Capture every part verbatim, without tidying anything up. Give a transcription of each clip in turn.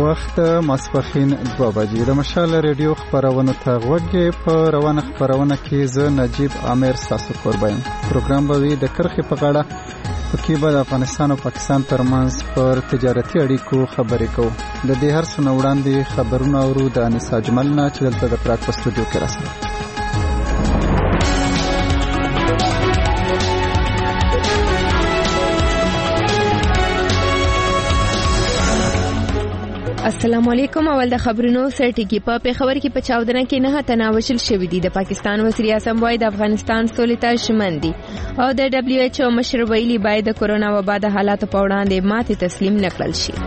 وخت ماسپښین دوه بجې د مشال ریډیو خبرونه ته غوږی په روانه خبرونه کې زه نجیب عامر تاسو قربان پروګرام به د کرخې په غاړه پکې به د افغانستان او پاکستان ترمنځ پر تجارتي اړیکو خبرې کوو. د دې هر څه نه وړاندې خبرونه اورو د انیسا جمل نه چې دلته د پراګ په سټوډیو کې راسره. السلام علیکم. اول د خبرونو سرټکی په پیښور کې په چاودنه کې نه تناوشل شوې دي. د پاکستان وزیر اعظم وايي د افغانستان سولې ته ژمن دي او د دبليو ایچ او مشر ویلي باید د کورونا وبا د حالاتو په وړاندې ماتې تسلیم نکړل شي.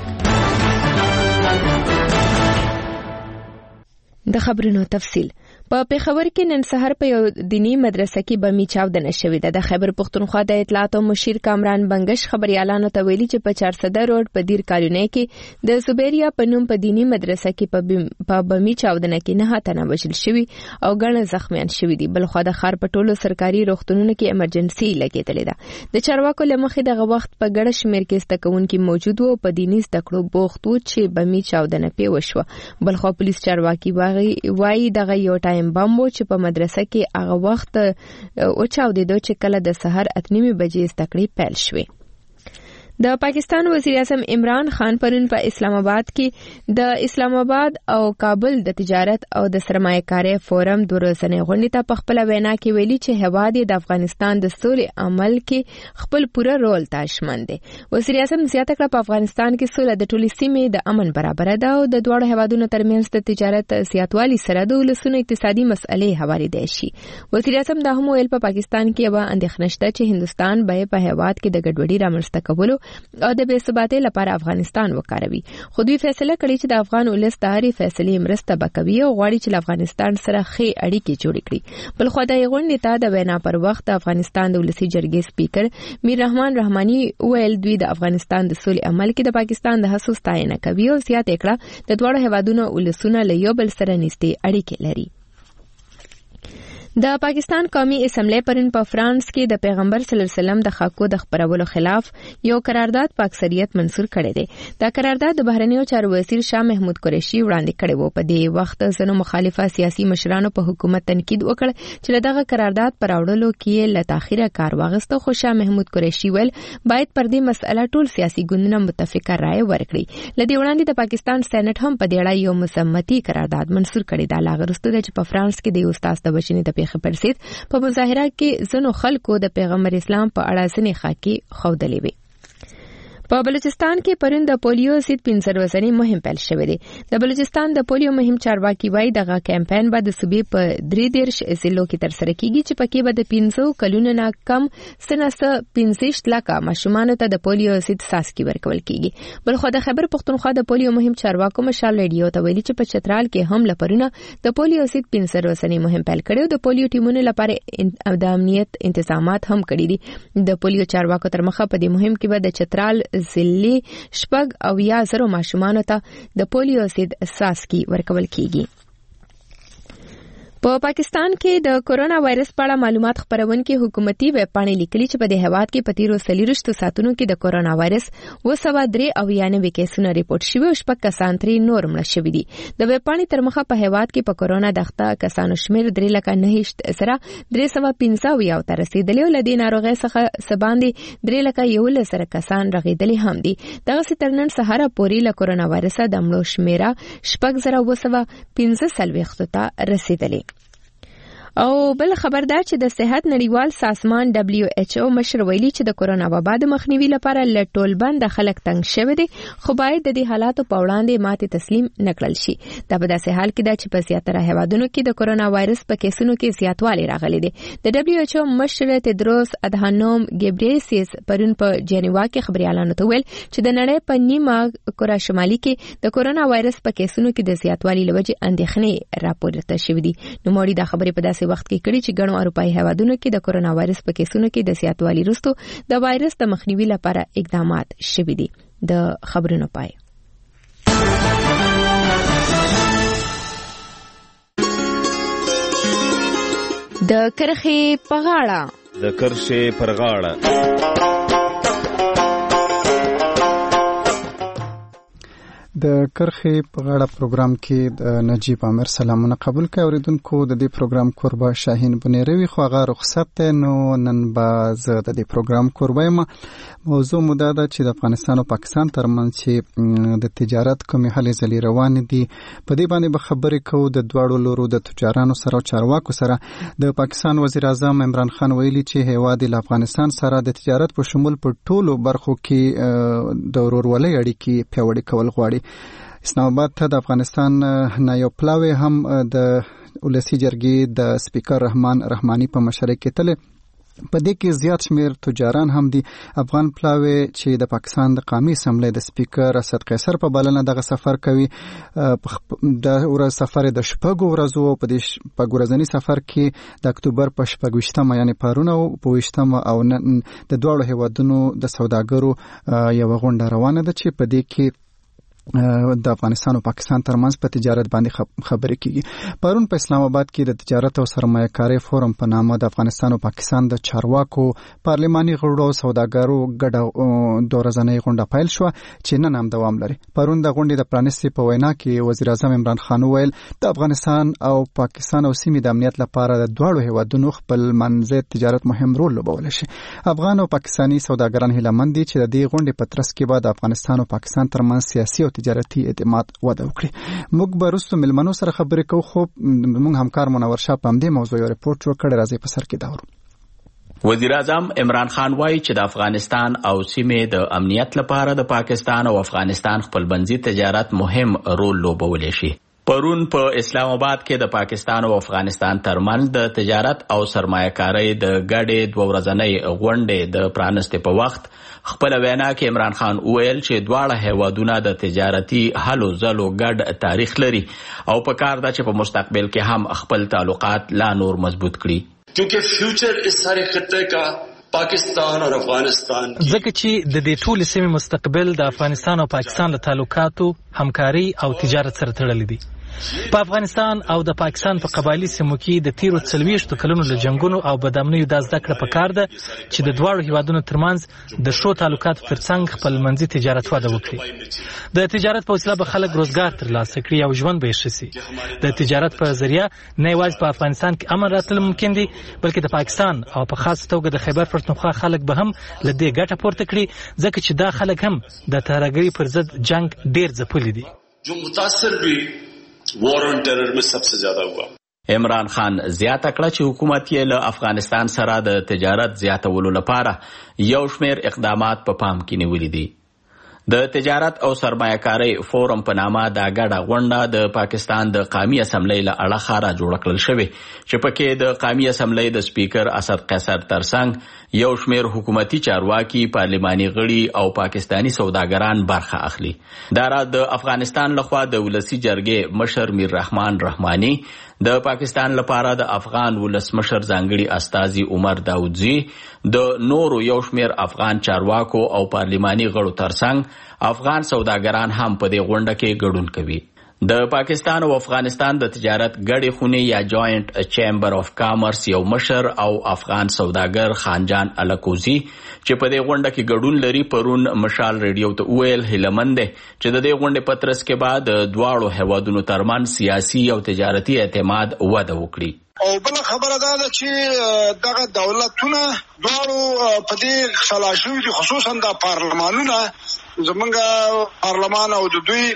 د خبرونو تفصیل. په پیښور کې نن سحر په یو دینی مدرسه کې بمي چاودنه شوې ده. د خیبر پختونخوا د اطلاعات او مشیر کامران بنگش خبريالانو ته ویلي چې په چار صده روډ په دیر کالونی کې د زبیریا په نوم په دینی مدرسه کې په بمي چاودنه کې نه تنه وژل شوی او ګڼ زخمیان شوی دي. بل خو د خار په ټولو سرکاري روغتونونو کې ایمرجنسي لګیدلې ده. د چارواکو لمخې دغه وخت په ګډ شمیر کې ستکونکي موجود وو په دینی زدکړو بوخت وو چې بمي چاودنه پی وشوه. بل خو پولیس چارواکي وايي دغه یو ټایم بم و چې په مدرسه کې هغه وخت او چاودیدو چې کله د سحر اتنیمه بجې زدکړې پیل شوې. د پاکستان وزیر اعظم عمران خان پرون په اسلام آباد کې د اسلام آباد او کابل د تجارت او د سرمایه کاري فورم د ورځنۍ غونډې ته په خپل وینا کې ویلي چې هواد د افغانستان د سولې عمل کې خپل پوره رول تاشمن دي. وزیر اعظم زیاته کړه په افغانستان کې سوله د ټولې سیمې د امن برابر ده او د دوه هوادونو ترمنځ د تجارت زیاتوالي سره د ولسونو اقتصادي مسئلې حواله دي شي. وزیر اعظم دا هم ویل په پاکستان کې به اندېښنه شته چې هندستان به په هواد کې د ګډوډۍ رامنځته کولو او د بې ثباتۍ لپاره افغانستان وکاروي. خو دوی فیصله کړې چې د افغان ولس د هرې فیصلې مرسته وکوي او غواړي چې له افغانستان سره ښې اړیکې جوړې کړي. بل خو د غونډې ته د وینا پر وخت د افغانستان د ولسي جرګې سپیکر میر رحمان رحماني ویل دوی د افغانستان د سولې عمل کې د پاکستان د هڅو ستاینه کوي او زیاته کړه د دوه هوادونو ولسونه له یو بل سره نږدې اړیکې لري. د پاکستان قومي اسمبلی پرون په فرانس کې د پیغمبر صلی الله علیه وسلم د خاکو د خبرولو خلاف یو قرارداد په اکثریت منظور کړی دی. دا قرارداد د بهرنیو چارو وزیر شاه محمود قریشي وړاندې کړی و. په دې وخت ځینو مخالفه سیاسي مشرانو په حکومت تنقید وکړ چې دغه قرارداد پر راوړلو کې له تاخیره کار واغسته. خو شاه محمود قریشي ویل باید پر دې مسله ټول سیاسي ګوندونه متفقه رائے ورکړي. لدې وړاندې د پاکستان سېنات هم په دې اړه یو مصمتي قرارداد منظور کړی دی. لا غرسته چې په فرانس کې د یو استاد د بچنې د پرسید په مظاهره کې زنو خلکو د پیغمبر اسلام په اړه ځنې خاکي خودلې وي. په بلوچستان کې پرون د پولیو ضد پنځه ورځنی مهم پیل شوې ده. د بلوچستان د پولیو مهم چارواکي وایي دغه کمپاین به د صوبې په درې دیرش ضلعو کې ترسره کیږي چې پکې به د پنځو کلونو نه کم سنسه پنځه لکه ماشومان ته د پولیو ضد څاڅکي ورکول کیږي. بل خو د خیبر پختونخوا د پولیو مهم چارواکو مشال ریډیو ته ویلي چې په چترال کې هم لپرونه د پولیو ضد پنځه ورځنی مهم پیل کړي. د پولیو ټیمونو لپاره د امنیت تنظیمات هم کړي دي. د پولیو چارواکو تر مخه په دې مهم کې به د چترال ضلعي شپږ او یا زرو ماشومانو ته د پولیو ضد څاڅکي ورکول کیږي. په پاکستان کې د کورونا وایرس په اړه معلومات خپرونکي حکومتي ویب پاڼې لیکلي چې په دې هواد کې په تیرو څلوېښتو ساعتونو کې د کورونا وایرس اوه سوه درې اویانوي کیسونه ریپورټ شوي او شپږ کسان ترې نور مړه شوي دي. د ویب پاڼې تر مخه په هواد کې په کورونا د اخته کسانو شمېر درې لکه نهه سره درې سوه پنځه اویا ته رسېدلی او له دې ناروغۍ څخه څه باندې درې لکه یولس سره کسان رغېدلي هم دي. دغسې تر نن سهاره پورې له کورونا وایرسه د مړو شمېره شپږ زره اوه سوه پنځه څلوېښتو ته رسېدلی. او بل خبردار چې د صحت نړیوال سازمان دبليو ایچ او مشر ویلي چې د کورونا وبا د مخنیوي لپاره له ټولبند خلک تنګ شوي دي خو باید د دې حالاتو په وړاندې ماتې تسلیم نکړل شي. دا په داسې حال کې ده چې په زیاتره هیوادونو کې د کورونا وایرس په کیسونو کې زیاتوالی راغلی دی. د دبليو ایچ او مشر تدروس ادهانوم ګیبریسیس پرون په جنیوا کې خبريالانو ته ویل چې د نړۍ په نیمه کره شمالي کې د کورونا وایرس په کیسونو کې د زیاتوالی لوجې اندېښنې راپورته شوې دي. نو موري دا خبرې په داسې وخت کې کړي چې ګڼو اروپایي هیوادونو کې د کورونا وایرس په کیسونو کې د زیاتوالي وروسته د وایرس د مخنیوي لپاره اقدامات شوي دي. د خبرونو پای. د کرخې په غاړه د کرښې پر غاړه د کرخې په غاړه پروګرام کې د نجیب عامر سلامونه قبول کړئ. اوریدونکو د دې پروګرام کوربه شاهین بنیروي خو هغه رخصت دی، نو نن به زه د دې پروګرام کوربه یم. موضوع مو دا ده چې د افغانستان او پاکستان ترمنځ چې د تجارت کومې هلې ځلې روانې دي په دې باندې به خبرې کوو د دواړو لورو د تجارانو سره او چارواکو سره. د پاکستان وزیر اعظم عمران خان ویلي چې هیواد له افغانستان سره د تجارت په شمول په ټولو برخو کې د ورورولۍ اړیکې پیاوړې کول غواړي. اسلام آباد ته د افغانستان نایب پلاوی هم د ولسی جرګې د سپیکر رحمان رحمانی په مشرۍ کې تللی. په دې کې زیات شمیر تجاران هم دي. افغان پلاوی چې د پاکستان د قومي اسمبلی د سپیکر اسد قیصر په بلنه دغه سفر کوي. د ورځ سفر د شپږو ورځو په دې شپږ ورځني سفر کې د اکتوبر په شپږویشتمه یعنی پرون او په ویشتمه او نن د دواړو هیوادونو د سوداګرو یو غونډه روانه ده چې په دې کې د افغانستان او پاکستان ترمنځ په تجارت باندې خبرې کیږي. پرون په اسلام آباد کې د تجارت او سرمایه کاري فورم په نامه د افغانستان او پاکستان د چارواکو پارلماني غړو او سوداګرو ګډه دوه ورځنۍ غونډه پیل شو چې نن هم دوام لري. پرون د غونډې د پرانیستي په وینا کې وزیر اعظم عمران خان ویل د افغانستان او پاکستان او سیمې د امنیت لپاره د دواړو هیوادونو خپل منځي تجارت مهم رول لوبولی شي. افغان او پاکستاني سوداګران هیله مند دي چې د دې غونډې په ترڅ کې به د افغانستان او پاکستان ترمنځ سیاسي تجارتي اعتماد وده وکړي. موږ به وروسته ملمنو سره خبرې کوو، خو موږ همکار منور شاه په همدې موضوع یو رپورټ جوړ کړی، راځي په سر کې دا ورو. وزیر اعظم عمران خان وایي چې د افغانستان او سیمې د امنیت لپاره د پاکستان او افغانستان خپلمنځي تجارت مهم رول لوبولی شي. پرون په اسلام آباد کې د پاکستان او افغانستان ترمنځ د تجارت او سرمایه کارۍ د ګډې دوه ورځنۍ غونډې د پرانستې په وخت خپل وینا کې عمران خان وویل چې دواړه هیوادونه د تجارتي هلو ځلو ګډ تاریخ لري او په کار ده چې په مستقبل کې هم خپل تعلقات لا نور مضبوط کړي. کیونکہ فیوچر اس سارے خطے کا پاکستان اور افغانستان ځکه چې د دې ټولې سیمې مستقبل د افغانستان او پاکستان له تعلقاتو، همکاري او تجارت سره تړلی دی. په افغانستان او د پاکستان په قبایلي سیمو کې د تیرو څلوېښتو کلونو له جنګونو او بدامنیو دا زده کړه پکار ده چې د دواړو هیوادونو ترمنځ د ښو تعلقاتو ترڅنګ خپلمنځي تجارت وده وکړي. د تجارت په وسیله به خلک روزګار ترلاسه کړي او ژوند به یې ښه سي. د تجارت په ذریعه نه یوازې په افغانستان کې امن راتلل ممکن دي، بلکې د پاکستان او په خاص توګه د خیبر پښتونخوا خلک به هم له دې ګټه پورته کړي، ځکه چې دا خلک هم د ترهګرۍ پر ضد جنگ ډېر ځپلي دي. جو متاثر بھی وار آن ٹیرر میں سب سے زیادہ ہوا. عمران خان زیاته کړه چې حکومت یې له افغانستان سره د تجارت زیاتولو لپاره یو شمېر اقدامات په پام کې نیولي دي. د تجارت او سرمایه کارۍ فورم په نامه دا ګډه غونډه د پاکستان د قومي اسمبلی له اړخه را جوړه کړل شوې چې پکې د قومي اسمبلی د سپیکر اسد قیصر ترڅنګ یو شمېر حکومتي چارواکي، پارلماني غړي او پاکستاني سوداګران برخه اخلي. دا را د افغانستان لخوا د ولسی جرګې مشر میر رحمان رحمانی، د پاکستان لپاره د افغان ولسمشر ځانګړي استازي عمر داودزي، د نورو یو شمېر افغان چارواکو او پارلماني غړو ترڅنګ افغان سوداګران هم په دې غونډه کې ګډون کوي. د پاکستان او افغانستان د تجارت ګډې خونې یا جوائنٹ چیمبر آف کامرس یو مشر او افغان سوداګر خانجان الکوزي چې په دې غونډه کې ګډون لري پرون مشال ریډیو ته ویل هیلمند دی چې د دې غونډې په ترڅ کې بعد دواړو هیوادونو ترمنځ سیاسي او تجارتي اعتماد وده وکړي. او بل خبره دا ده چې دغه دولتونه دواړو په دې خلا شوي دي، خصوصا د پارلمانونه، زمونږ پارلمان او د دوی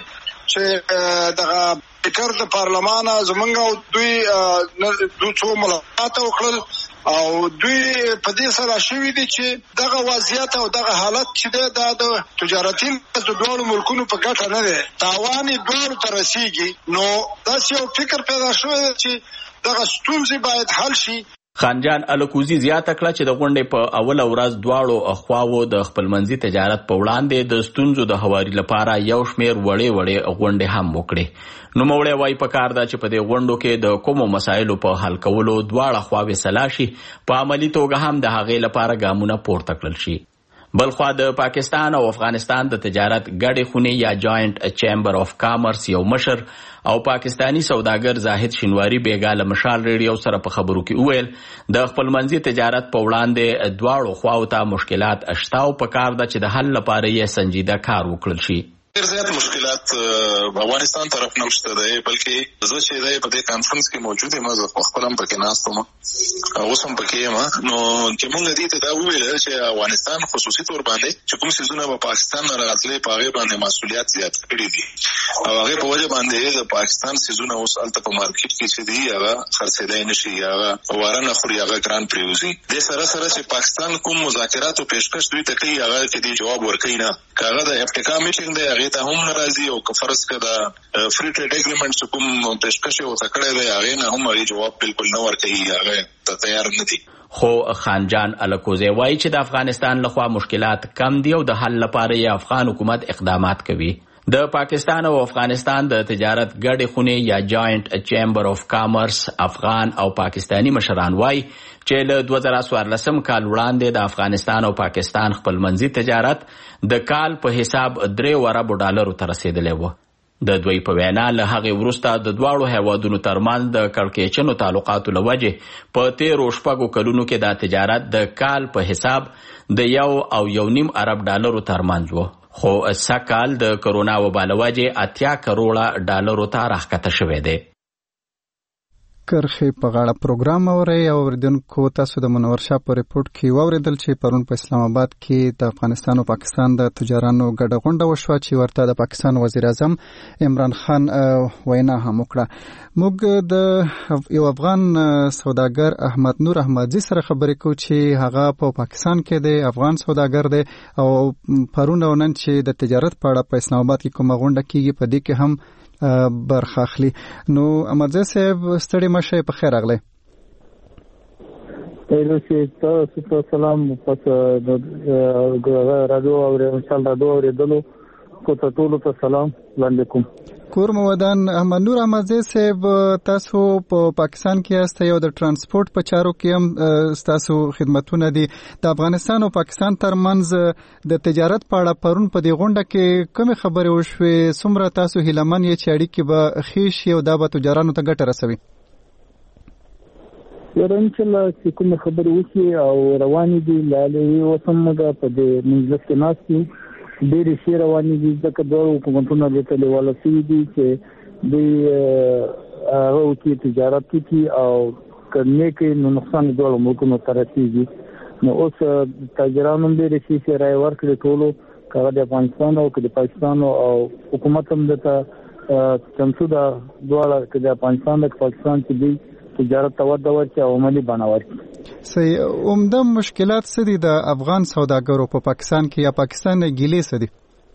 چې دغه فکر د پارلمان زمونږ او دوی دوی څو ملاقات وکړل او دوی په دې سره شوي دي چې دغه وضعیت او دغه حالت چې دی دا د تجارتي د دواړو ملکونو په ګټه نه دی، تاوان یې دواړو ته رسیږي. نو داسې یو فکر پیدا شوی دی چې دغه ستونزې باید حل شي. خانجان الکوزي زیاته کړه چې د غونډې په اوله ورځ دواړو خواوو د خپلمنځي تجارت په وړاندې د ستونزو د هواري لپاره یو شمېر وړې وړې غونډې هم وکړې. نوموړی وایي پکار ده چې په دې غونډو کې د کومو مسایلو په حل کولو دواړه خواوې سلا شي، په عملي توګه هم د هغې لپاره ګامونه پورته کړل شي. بلخوا د پاکستان او افغانستان د تجارت ګډې خونې یا جوائنٹ چیمبر آف کامرس یو مشر او پاکستانی سوداګر زاهد شینواری بیګا له مشال ریډیو سره په خبرو کې وویل د خپلمنځي تجارت په وړاندې دواړو خواو ته مشکلات شته او پکار ده چې د حل لپاره یې سنجیده کار وکړل شي. ډېر زیات مشکلات افغانستان طرف نه شته دی، بلکې زه چې دی په دې کانفرنس کې موجود یم، زه خپل هم پکې ناست وم، اوس هم پکې یم. نو چې موږ دې ته دا وویل چې افغانستان خصوصي تور باندې چې کوم څیزونه په پاکستان نه راتلي په هغې باندې مسؤلیت زیات کړي دي، او هغې په وجه باندې د پاکستان څیزونه اوس هلته په مارکیټ کې چې دي هغه خرڅېدی نه شي، هغه واره نه خوري، هغه ګران پرېوځي. دې سره سره چې پاکستان کوم مذاکراتو پیشکش دوی ته کوي هغه کې دې جواب ورکوي نه، که هغه د افریقا میټینګ دی هغې ته هم نه راځي، او که فرض که د فری ټریډ اګریمنټ چې کوم پیشکش یې ورته کړی دی هغې نه هم هغې جواب بالکل نه ورکوي، هغه ته تیار نه دي. خو خانجان الکوزی وایي چې د افغانستان لخوا مشکلات کم دي او د حل لپاره یې افغان حکومت اقدامات کوي. د پاکستان او افغانستان د تجارت ګډې خونې یا جاینټ چیمبر اف کامرس افغان او پاکستانی مشران وایي چې له دوه زره څوارلسم کال وړاندې د افغانستان او پاکستان خپلمنځي تجارت د کال په حساب درې اربو ډالرو ته رسېدلی و. د دوی په وینا له هغې وروسته د دواړو هیوادونو ترمنځ د کړکېچنو تعلقاتو له وجې په تېرو شپږو کلونو کې دا تجارت د کال په حساب د یو او یو نیم ارب ډالرو ترمنځ و، خو سږکال د کرونا وبا له وجې اتیا کروړه ډالرو ته راښکته شوی دی. کرخې په غاړه پروګرام اورئ او اوریدونکو تاسو د منور شاه په ریپورټ کې واورېدل چې پرون په اسلام آباد کې د افغانستان او پاکستان د تجارانو ګډه غونډه وشوه چې ورته د پاکستان وزیر اعظم عمران خان وینا هم وکړه. موږ د یو افغان سوداګر احمد نور احمدزي سره خبرې کوو چې هغه په پاکستان کې دی، افغان سوداګر دی، او پرون او نن چې د تجارت په اړه په اسلام آباد کې کومه غونډه کېږي په دې کې هم برخه اخلي. نو احمدزي صاحب ستړي مشه په خیر راغلی. ایلو چې تاسو ته سلام پس د رادیو او مثال رادیو اوریدلو کو ته ټول ته سلام علیکم. کور مو ودان. احمد نور احمدزي صاحب تاسو په پاکستان کې یاست، یو د ترانسپورت په چارو کې هم تاسو خدمتونه دي. د افغانستان او پاکستان ترمنځ د تجارت په اړه پرون په دې غونډه کې کومې خبرې وشوې؟ څومره تاسو هیلهمن یې چې اړیکې به ښې شي او دا به تجارانو ته ګټه رسوي؟ یاره انشاءالله چې کومې خبرې وشي او روانې دي لالې اوس هم موږ په دې مجلس کې ناست یو، ډېرې ښې روانې دي، ځکه دواړه حکومتونه دې ته لیواله شوي دي چې دوی هغه وکړي تجارت وکړي او که نه کوي نو نقصان یې دواړو ملکونو ته رسېږي. نو اوس تاجرانو هم ډېرې ښې ښې رایې ورکړې ټولو، که هغه د افغانستان او که د پاکستان او حکومت هم دته چمتو ده دواړه، که د افغانستان د پاکستان چې دوی تجارت ته وده ورکړي او عملي بڼه ورکړي. صحیح. عمده مشکلات څه دي د افغان سوداګرو په پاکستان کې، یا پاکستان نه ګیلې څه دي؟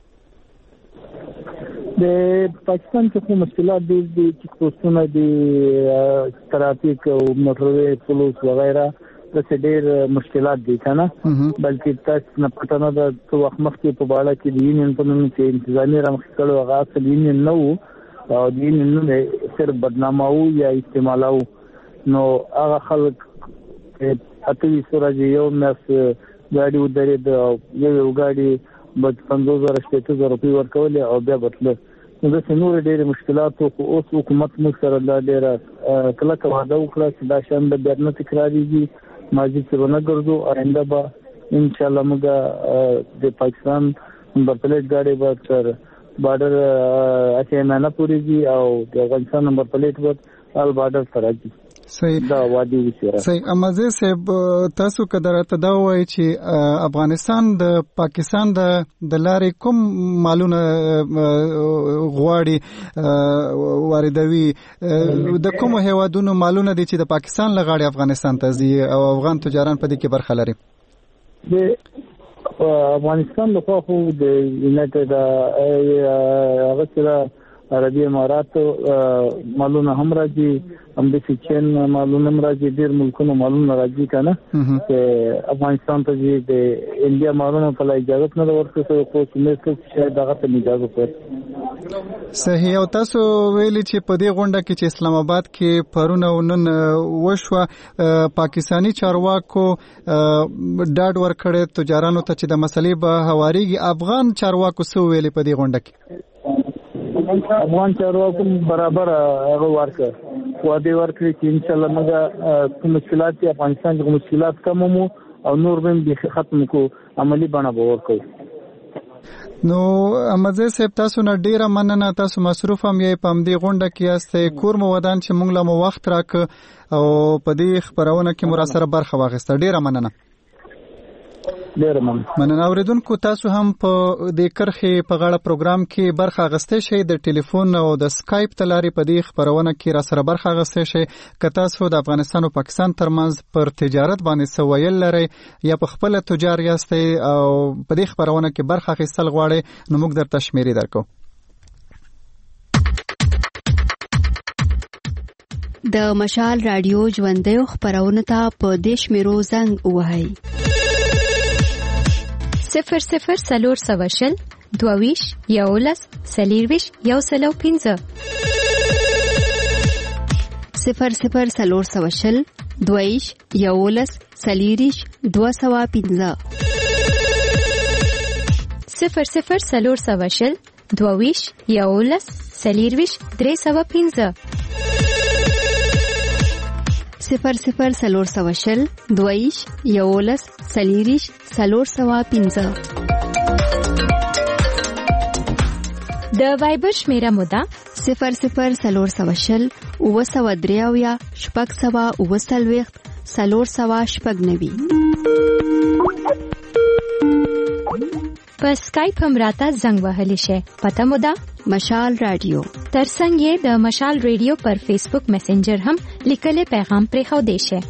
د پاکستان کې کوم مشکلات دي چې پوسټونه دي، ترافیک او موټروي پولیس وغیرہ، داسې ډېر مشکلات دي که نه، بلکې تاسو نه پته نه ده څه وخت مخکې په باړه کې د یونین په نوم چې انتظامي رامخکې کړی هغه اصل یونین نه و، او د یونین نوم یې صرف بدناماوه یا استعمالوه. نو هغه خلک اته ویشت ورځې یو میاشت ګاډي ودرېده او یو یو ګاډي به پنځوس زره شپېته زره روپۍ ورکولې او بیا بتله. نو داسې نورې ډېرې مشکلات وو، خو اوس حکومت موږ سره دا ډېره کلکه وعده وکړه چې دا شیان به بیا نه تکرارېږي، ماضي کې به نه ګرځو، آینده به انشاءالله موږ د پاکستان نمبر پلیټ ګاډي به تر بارډر اتیا مهینه پورې ځي او د افغانستان نمبر پلیټ به ال بارډر ته راځي. صحیح. دا وادي وشي. صحیح. احمدزي صاحب تاسو که درته دا وایي چې افغانستان د پاکستان د د لارې کوم مالونه غواړي واردوي، د کوم هیوادونو مالونه دي چې د پاکستان لغاړي افغانستان ته ځي او افغان تجاران په دې کې برخه لري؟ د افغانستان لخوا خو د یونایټډ هغه سره عربي امارات مالونه هم راځي، همداسې چین مالونه هم راځي، ډېر ملکونو مالونه راځي که نه، چې افغانستان ته ځي. د انډیا مالونه ته لا اجازت نه ده ورکړل شوې، خو چې چې شاید هغه ته اجازت ورکړي. صحیح. او تاسو ویلي چې په دې غونډه کې چې اسلام آباد کې پرون او نن وشوه، پاکستاني چارواکو ډاډ ورکړی تجارانو ته چې د مسلې به هوارېږي. افغان چارواکو څه ویلي په دې غونډه کې؟ افغان چارواکو برابر هغه ورکړه، وعده ورکړي چې انشاءالله موږ کوم مشکلات دي افغانستان کې مشکلات کم مو او نور به بیخي ختم کو، عملی بڼه به ورکړو. نو امزه صاحب تاسو نه ډیره مننه، تاسو مصروف هم یې په دې غونډه کې یاستئ. کور مو ودان چې موږ له مو وخت راک او په دې خبرونه کې مو سره برخه واخیسته. ډیره مننه. ډیره مننه. مننه اوریدونکو، تاسو هم په دې کرخې په غاړه پروګرام کې برخه اخیستئ شئ. د ټلیفون او د سکایپ ته لارې په دې خبرونه کې را سره برخه اخیستئ شئ. که تاسو د افغانستان او پاکستان ترمنځ پر تجارت باندې څه ویل لرئ یا په خپله تجار یاستئ او په دې خبرونه کې برخه اخیستل غواړئ، نو موږ درته شمیرې درکو. د مشال رادیو ژوندیو خبرونه ته په دې شمیرو زنګ ووهئ: صفر صفر سلور سوه شل دوویش یولس څلېرویش یو سل او پنځه. صفر صفر سلور سوه شل دوویش یولس څلېرویش دوه سوه پنځه. صفر صفر سلور سوه شل دوویش یولس څلېرویش درې سوه پنځه. صفر صفر سلور سوه شل دوویش یولس څلېرویش څلور سوه پنځه. د وایبر شمیره مو ده صفر صفر سلور سوه شل اوه سوه درې اویا شپږ سوه اوه څلوېښت څلور سوه شپږ نوي. په سکایپ هم راته زنګ وهلی شئ. پته مو ده مشال رادیو. ترڅنګ یې د مشال رادیو پر فیسبوک میسنجر هم لیکلي پیغام پرېښودی شئ.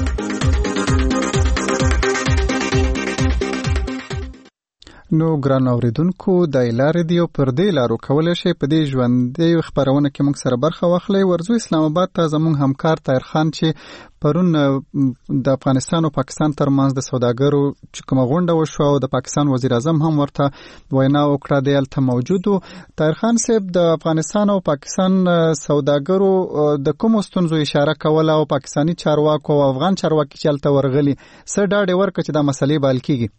نو ګران اوریدونکو، د لارې دیو پر دې لارو کولای شي په دې ژوندۍ خبرونه کې موږ سره برخه واخلئ. ورځو اسلام آباد ته زموږ همکار طاهر خان چې پرون د افغانستان او پاکستان ترمنځ د سوداګرو چې کومه غونډه وشوه او د پاکستان وزیر اعظم هم ورته وینا وکړه، دی هلته موجود و. طاهر خان صاحب، د افغانستان او پاکستان سوداګرو د کومو ستونزو اشاره کوله او پاکستاني چارواکو او افغان چارواکي چې هلته ورغلي څه ډاډ ورکړه چې دا مسلې به حل کېږي؟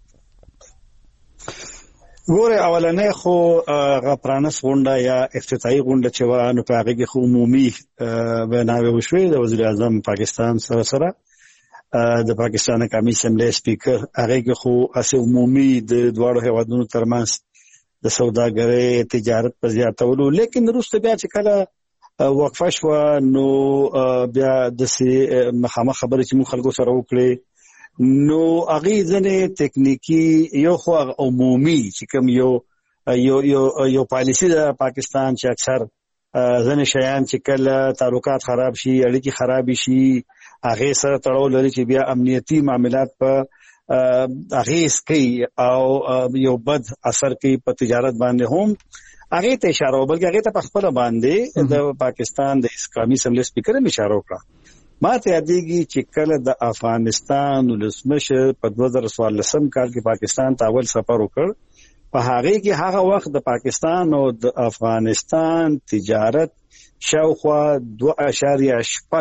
ګوره، اولنې خو هغه پرانس غونډه یا افتتاحي غونډه چې وه، نو په هغې کې خو عمومي ویناوې وشوې د وزیر اعظم پاکستان سره سره د پاکستان قومي اسمبلی سپیکر. هغې کې خو هسې عمومي د دواړو هېوادونو ترمنځ د سوداګرۍ تجارت په زیاتولو، لیکن وروسته بیا چې کله وقفه شوه نو بیا داسې مخامخ خبرې چې موږ خلکو سره وکړې، نو هغه ځنې تکنیکی یو خو عمومي چې کوم یو یو یو یو پالیسی د پاکستان چې اکثر ځنې شیان چې کله تعلقات خراب شي، اړیکې خراب شي، هغه سره تړاو لري چې بیا امنیتي معاملات په هغه کوي او یو بد اثر کوي په تجارت باندې هم هغه ته اشاره، بلکې هغه ته په خپل باندې د پاکستان د اسلامي اسمبلی سپیکر هم اشاره وکړه. ما ته یادېږي چې کله د افغانستان ولسمشر په دوه زره څوارلسم کال کې پاکستان ته اول سفر وکړ، په هغه کې هغه وخت د پاکستان او د افغانستان تجارت شاوخوا دوه اعشاریه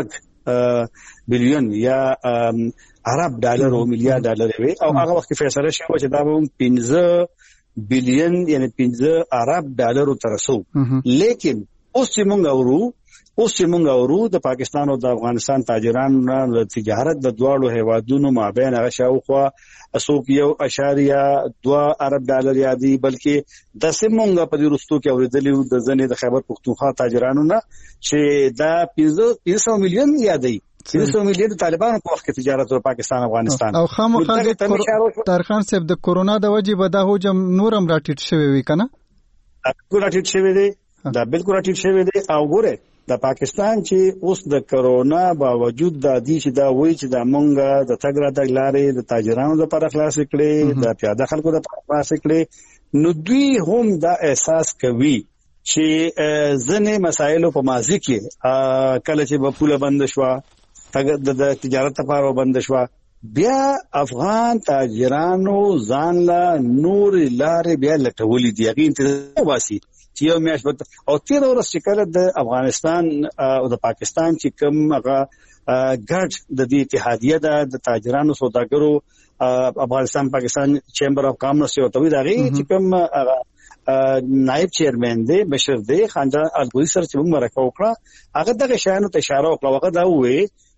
شپږ بلیون یا عرب ډالر او میلیارډ ډالر وي، او هغه وخت کې فیصله شوه چې دا به پنځه بلیون یعنی پنځه عرب ډالر ته رسو. لیکن اوس چې موږ اورو اوس چې موږ اورو د پاکستان او د افغانستان تاجرانو د تجارت د دواړو هیوادونو مابین هغه شاوخوا څوک یو اعشاریه دوه ارب ډالر یادي، بلکې داسې موږ په دې وروستو کې اورېدلي وو د ځینې د خیبر پښتونخوا تاجرانو نه چې دا پنځه سوه میلیون یادي، پنځه سوه میلیون د طالبانو په وخت کې تجارت او پاکستان افغانستان او خامخا د طاهر خان صاحب د کورونا د وجې به دا حجم نور هم راټیټ شوی وي که نه؟ بالکل راټیټ شوی دی، دا بالکل راټیټ شوی دی. او ګوره د پاکستان چې اوس د کرونا باوجود د دې چې دا وایي چې د مونږه د تګ راتګ لارې د تاجرانو لپاره خلاص کړي، د پیاده خلکو لپاره خلاص کړي، نو دوی هم دا احساس کوي چې ځینې مسایلو په ماضي کې کله چې به پوله بند شوه، د تجارت لپاره بند شوه، بیا افغان تاجرانو ځان لا نور لارې بیا لټولې دي، هغې انتظار وباسي چې یو میاشت او تېره ورځ چې کله د افغانستان او د پاکستان چې کوم هغه ګډ د دې اتحادیه ده د تاجرانو سوداګرو افغانستان پاکستان چیمبر اف کامرس یو ته وي، د هغې چې کوم نایب چیرمن دی بشر دی خانجان الګوزي سره چې موږ مرکه وکړه، هغه دغه شیانو ته اشاره وکړه. هغه دا وویل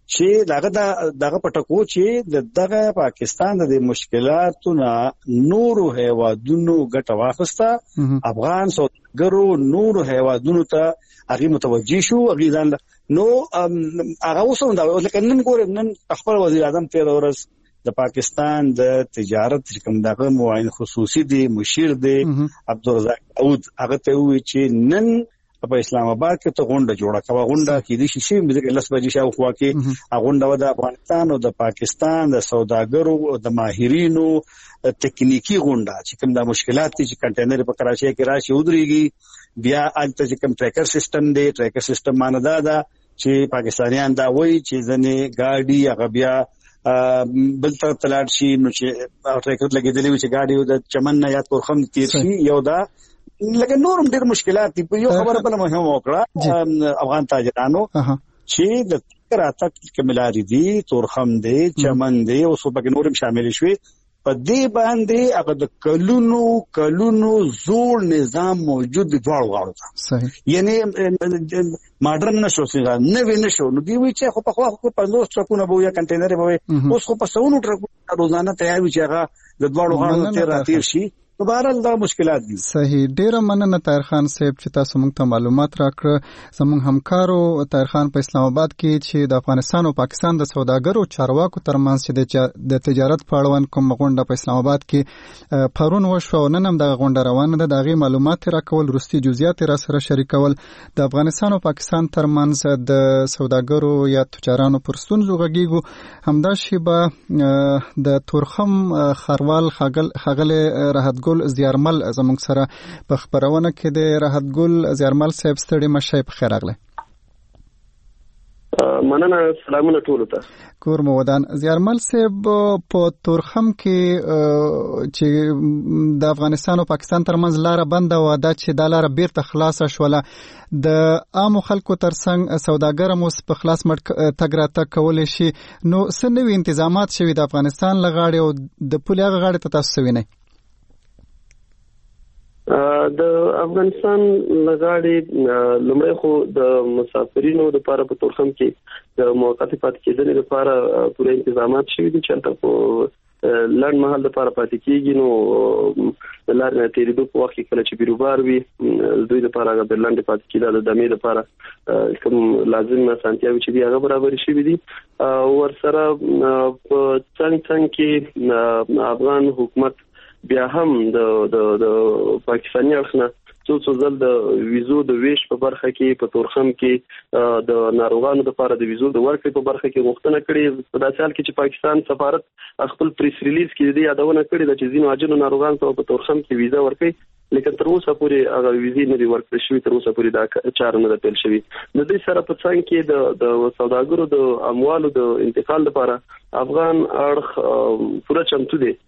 چې دغه دغه پټکو چې دغه پاکستان د مشکلاتو نه نورو هیوادونو ګټه واخسته افغان سوداګرو نورو هیوادونو ته هغه متوجي شو هغه ځان نو هغه وسوم دا لکه نن ګورم نن خپل وزیر اعظم تیر ورځ د پاکستان د تجارت کوم دغه معاون خصوصي دی مشیر دی عبدالرزاق داود هغه ته وی چې نن په اسلام آباد کې ته غونډه جوړه کړه غونډه کې د شي مې لس بجې شاو خوا کې غونډه و د افغانستان او د پاکستان د سوداګرو او د ماهرینو تکنیکی غونډه چې کوم د مشکلات چې کنټینر په کراچي کې راشي ودرېږي بیا الته چې کوم ټریکر سیستم دی ټریکر سیستم معنی دا ده چې پاکستانیان دا وایي چې ځنې ګاډي هغه بیا بل تر تلاړ شي نو چې ټریکر لګېدلی وي چې ګاډي د چمن نه یا تورخم تیر شي یو دا لکه نورم ډېر مشکلات دي. یو خبره بل مهمه وکړه افغان تاجرانو چې د تکراتک کملاري دي تورخم دي چمن دي او څو پکې نورم شامل شوي په دې باندې هغه د کلونو کلونو زوړ نظام موجود دی دواړو غاړو ته صحیح یعنی ماډرن نشو څنګه نوې نشو نو دی وی چې خو په خو په پنځوس ټرکونه به یا کنټینر به اوس خو په سونو ټرکونه روزانه تیار وي چې هغه د دواړو غاړو ته راتیر شي بهرحال دا مشکلات دي. صحیح ډیره مننه طاهر خان صاحب چې تاسو موږ ته معلومات راکړه زموږ همکارو طاهر خان په اسلام آباد کې چې د افغانستان او پاکستان د سوداګرو چارواکو ترمنځ چې د تجارت په اړوند کوم غونډه په اسلام آباد کې پرون وشو نن هم د غونډه روانه ده دغه معلومات راکول روستي جزئیات را سره شریکول د افغانستان او پاکستان ترمنځ د سوداګرو یا تجارانو پر ستونزو غږیږو همدا شی به د تورخم خروال خغل راحت زیارمل زموږ سره په خبرونه کې د راحت ګل زیارمل صاحب ستړي مشه په خیر راغله. مننه سلامونه ټول ته کور مو ودان. زیارمل صاحب په تورخم کې چې د افغانستان او پاکستان ترمنځ لار بنده و دا چې د لار بیرته خلاصه شوله د عام خلکو ترڅنګ سوداګر مو په خلاص مړ تګ راتګ کولای شي نو څه نوي تنظیمات شوي د افغانستان لغاړي او د پولي غاړي ته تاسو وینئ؟ د افغانستان لغاړي لمړی خو د مسافرینو د لپاره په تورخم کې د موقتی پاتې کېدل لپاره پوره تنظیمات شوي دي چې په لړ محل لپاره پاتې کېږي نو د لار نه تیریدو په وخت کې کله چې بیروبار وي دوی لپاره د لنډ پاتې کېدل د دمې لپاره کوم لازم اسانتیاوي چې دی هغه برابر شوي دي ور سره په څنګه څنګه کې افغان حکومت بیا هم د د د پاکستاني اړخنه څو څو ځل د ویزو د ویش په برخه کې په تورخم کې د ناروغانو لپاره د ویزو د ورکړې په برخه کې غوښتنه کړې په داسې حال کې چې پاکستان سفارت خپل پریس ریلیز کې د یادونه کړې د چې ځینو اجنو ناروغانو ته په تورخم کې ویزا ورکړي لیکن تر اوسه پورې هغه ویزې نه دی ورکړل شوی تر اوسه پورې دا چاره نه پیل شوی د دې سره په څنګه کې د د سوداګرو د اموالو د انتقال لپاره افغان اړخ پوره چمتو دی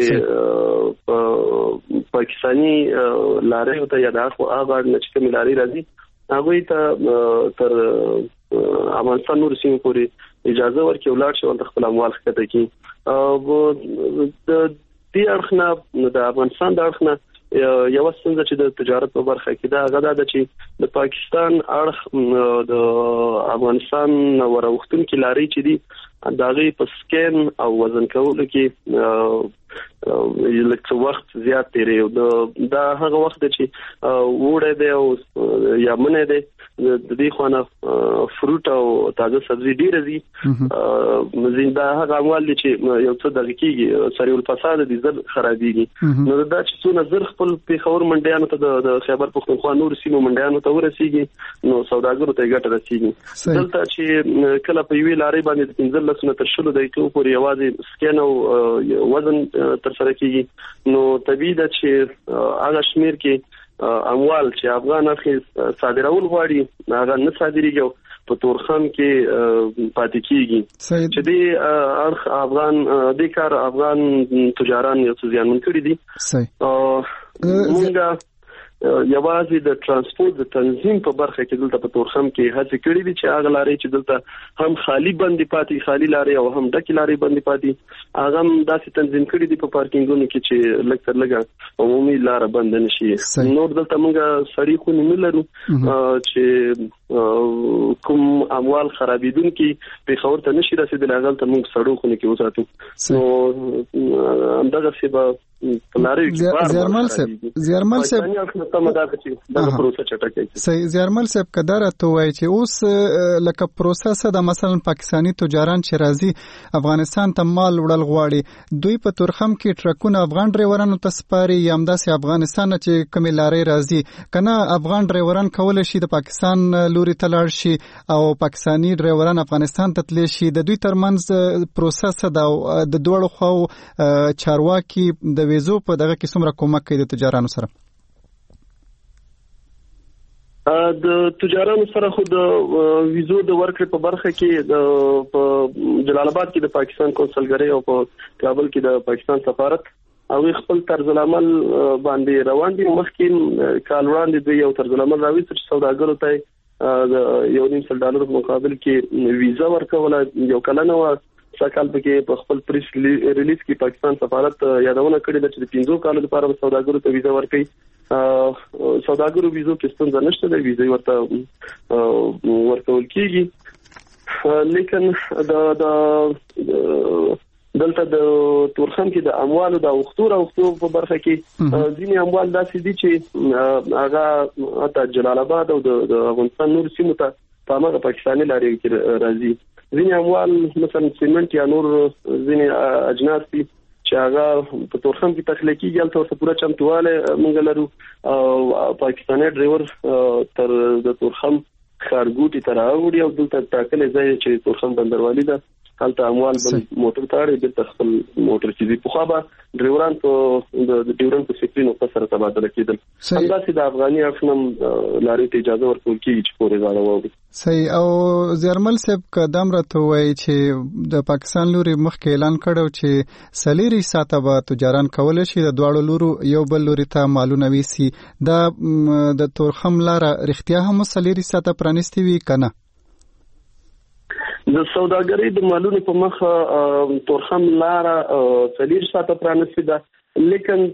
چې پاکستانی لارې ته یا د اخو هغه چې کوم لارې راځي هغه ته تر افغانستان نور سیمو پورې اجازه ورکړي ولاړ شي او خپل اموال ښکته کړي او د دې اړخنه د افغانستان د اړخنه یو څنګه چې د تجارت په برخه کې دا غدا د چې د پاکستان اړخ د افغانستان وروختون کې لاري چې دي داغي په سکین او وزن کولو کې لکه وخت زیات تیری دا هغه وخت چې وړه دی او یا منه دی د دې خونه فروټ او تازه سبزی ډیر دي زنده هغه اموال چې یو څه دقیقې سریع الفساد دي زر خرابېږي نو دا چې څو نظر خپل په خبر منډیانو ته د خیبر پختونخوا نور سیمو منډیانو ته ورسیږي نو سوداګرو ته ګټه رسیږي دلته چې کله په یوې لارې باندې پنځه لس نه تر شلو دقیقو پورې یوازې سکین او وزن تر سره کیږي نو طبیعي ده چې هغه شمیر کې اموال چې افغان اخی صادرول غواړي هغه نه صادریږي په تورخم کې پاتې کیږي چې د اړخ افغان د کار افغان تجاران یو څه ځانمن کړی دي صحیح موږ یوازې د ترانسپورت د تنظیم په برخه کې دلته په تورخم کې هڅه کړې دي چې هغه لارې چې دلته هم خالی بندي پاتې خالی لارې او هم ډکې لارې بندي پاتې هغه هم داسې تنظیم کړي دي په پارکینګونو کې چې لږ تر لږه عمومي لار بند نشي. نور دلته موږ سړی خو نه لرو چې کوم اموال خرابېدونکي په خبر ته نشي رسیدل هغه ته موږ سړو خو نه کې وساتو. نو همدغه څه به زیارمل صاحب زیارمل صاحب دغه پروسه چټکه صحیح زیارمل صاحب کدار ته وایي چې اوس لکه پروسه د مثلا پاکستانی تجاران چې راځي افغانستان ته مال وړل غواړي دوی په تورخم کې ټرکونه افغان ډرایورانو ته سپاري یا همداسې افغانستان چې کومې لارې راځي کنه افغان ډرایوران کولای شي د پاکستان لوري ته لاړ شي او پاکستانی ډرایوران افغانستان ته تللی شي د دوی ترمنځ پروسه د د دوړو خو چارواکي د ویزو په دغه کې څومره کومک کوي د تجارانو سره؟ د تجارانو سره خو د ویزو د ورکړې په برخه کې د په جلال آباد کې د پاکستان کونسلګرۍ او په کابل کې د پاکستان سفارت او خپل طرز العمل باندې روان دي. مخکې کال وړاندې دوی یو طرز العمل راوست چې سوداګرو ته یو نیم سل ډالر په مقابل کې ویزا ورکوله. یو کلنه و سکهال پکې په خپل پریس ریلیز کې پاکستان سفارت یادونه کړې ده چې د پنځو کالو لپاره سوداګرو ته ویزا ورکړي. سوداګرو ویزو کې ستونزه نشته ده ویزا ورته ورکول کیږي. لیکن د د دلته د تورخم کې د اموالو د اوختور اوختور په برخه کې ځینې اموال داسې دي چې هغه اته جلال آباد او د افغانستان نور سیمو ته په هغه پاکستاني لارې کې راځي. ځینې اموال مثلا سیمنټ یا نور ځینې اجناس دي چې هغه په تورخم کې تخلیق کیږي هلته ورته پوره چمتواله موږ لرو او پاکستاني ډرایور تر د تورخم ښارګوټي ته راوړي او دلته ټاکلې ځای چې تورخم بندروالي ده هلته اموال بل موټر تاړي دلته خپل موټر چې دی په خو به ډرایوران په د ډیورن په سفرینو په سره تبادله کېدل. همداسې د افغاني افنم لارې ته اجازه ورکول کېږي چې پورې ځاله واوړي. صحیح. او زیارمل صاحب قدم راته وایي چې د پاکستان لوري مخکې اعلان کړو چې سلیری ساته به تجاران کولی شي د دواړو لورو یو بل لوري ته مالونه ویسي. دا د تورخم لاره رښتیا هم سلیری ساته پرانیستې وي که نه؟ د سوداګرۍ د مالونو په مخه تورخم لاره څلور ساعته پرانیستې ده لیکن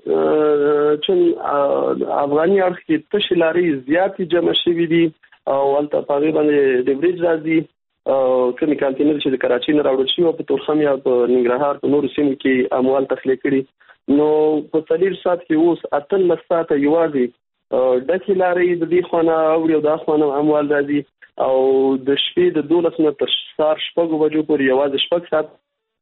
چې افغاني اړخ کې تشې لارې زیاتې جمع شوي دي او هلته په هغې باندې د بریج راځي کومې کانټینر چې د کراچۍ نه راوړل شوي او په تورخم یا په ننګرهار په نورو سیمو کې اموال تخلیه کړي نو په څلور ساعت کې اوس اتلس ساعته یوازې ډکې لارې د دې خوا نه اوړي او دا خوا نه اموال راځي او د شپې د دولس نه تر سهار شپږو بجو پورې یوازې شپږ ساعت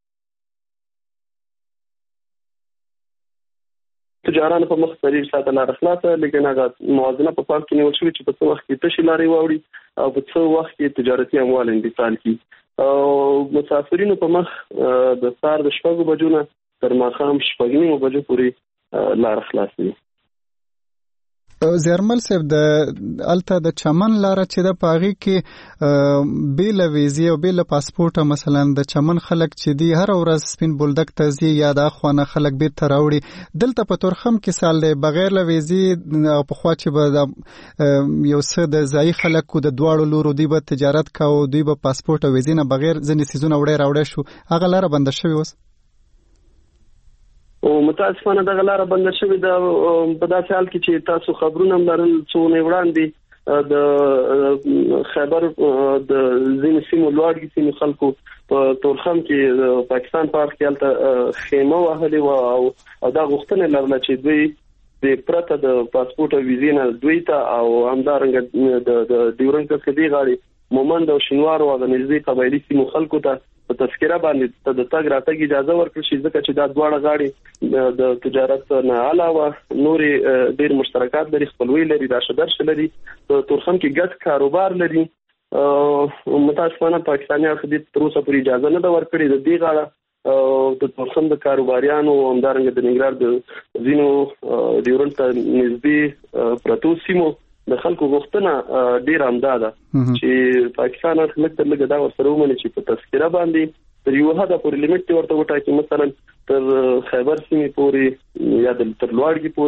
تجارانو په مخ څلور ساعته لاره خلاصه لیکن هغه موازنه په پام کې نیول شوې چې په څه وخت کې تشې لارې واوړي او په څه وخت کې تجارتي اموال انتقال کړي او مسافرینو په مخ د سهار د شپږو بجو نه تر ماښام شپږ نیمو بجو پورې لاره خلاصه وي. زیارمل صاحب د الته د چمن لاره چې د پاغي کې بیل ویزه او بیل پاسپورت مثلا د چمن خلک چې دی هر ورځ سپین بولدک تزي یا د خوانه خلک به تر راوړي دلته په تورخم کې سال دی بغیر ل ویزه او په خوا چې به یو څه د ځای خلکو د دواړو لورو دی به تجارت کاوه دوی به پاسپورت او ویزه نه بغیر ځنې سيزونه وړي راوړي شو هغه لاره بند شوی وس او متاسفانه دغه لاره بند شوې ده په داسې حال کې چې تاسو خبرونه لرل څو نه وړاندې د خیبر د ځینې سیمو لوړ سیمو خلکو په تورخم کې پاکستان په اړه کې خیمه وهلې و او دا غوښتنه لرله چې دوی د پرته د پاسپورت او ویزې نه دوی ته او همدارنګه د ډیورن کسکدي غاړي مومند او شینوار او د نږدې قبایلی سیمو خلکو ته په تذکره باندې د تګ راتګ اجازه ورکړل شي ځکه چې دا دواړه غاړي د تجارت نه علاوه نورې ډېر مشترکات لري خپلوي لري د شدرش لري په تورخم کې ګډ کاروبار لري متاسفانه پاکستاني اخدي تر اوسه پورې اجازه نه ده ورکړې د دې غاړه د تورخم د کاروباریانو همدارنګه د ننګرهار د ځینو ډیورن ته نږدې پرتو سیمو د خلکو غوښتنه ډیر امداده چې پاکستان خلک تر لږه دا ورسره ومني چې په تذکره باندې تر یو حد پورې لیمټ ورته وټاکي مثلا تر خیبر سیمې پورې یا د تر لوړګي پورې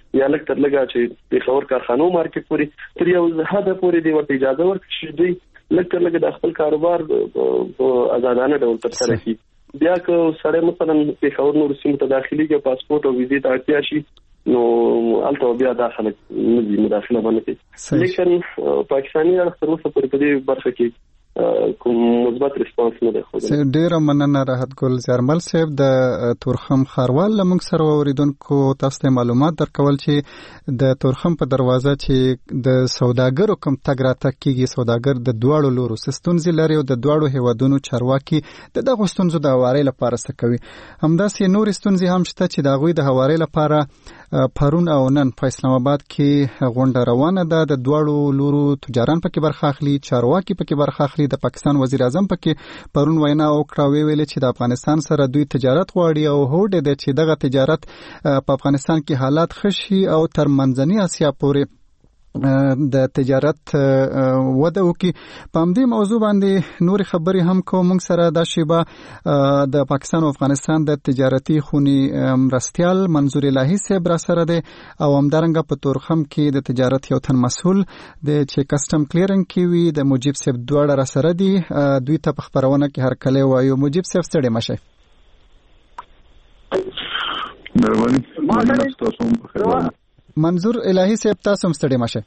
یا لکه تر لګا چې د خبر کارخانو مارکیټ پورې تر یو حد پورې دی ورته اجازه ورکړي چې دوی لکه لکه د خپل کاروبار په آزادانه ډول ترسره کړي. بیا که سړی مثلا په خبر نور سیمه ته داخلي کې پاسپورت او ویزې ته اړتیا شي نو البته بیا داخله نه مداخله باندې کوي. لیکن پاکستاني اړخ تر اوسه پورې په دې برخه کې کوم مثبت ریسپانس نه دی خو ډیر مننه راحت ګل زیارمل صاحب د تورخم خاروال لمنګ سره اوریدونکو تاسو ته معلومات درکول چې د تورخم په دروازه چې د سوداګرو کوم تګ راتګ کیږي سوداګر د دواړو لورو ستونزې لري او د دواړو هیوادونو چارواکي د دغه ستونزو د هواري لپاره څه کوي. همداسې نور ستونزې هم شته چې د هغوی د هواري لپاره پرون او نن په اسلام آباد کې غونډه روانه ده. د دواړو لورو تجاران پکې برخه اخلي، چارواکي پکې برخه اخلي. د پاکستان وزیر اعظم پکې پرون وینا وکړه، ویل چې د افغانستان سره دوی تجارت غواړي او هوډ دی چې دغه تجارت په افغانستان کې حالات ښه شي او تر منځنۍ اسیا پورې د تجارت وده وکړي. په همدې موضوع باندې نور خبرې هم کوو. موږ سره دا شیبه د پاکستان او افغانستان د تجارتي خونې مرستیال منظور الهي صاحب را سره دی او همدارنګه په تورخم کې د تجارت یو تن مسؤل د چې کسټم کلیرنګ کې وي د مجيب صاحب دواړه را سره دي. دوی ته په خبرونه کې هر کله وایو. مجيب صاحب ستړي مشه. مهرباني. منظور الهي صاحب تاسو هم ستړي مشه.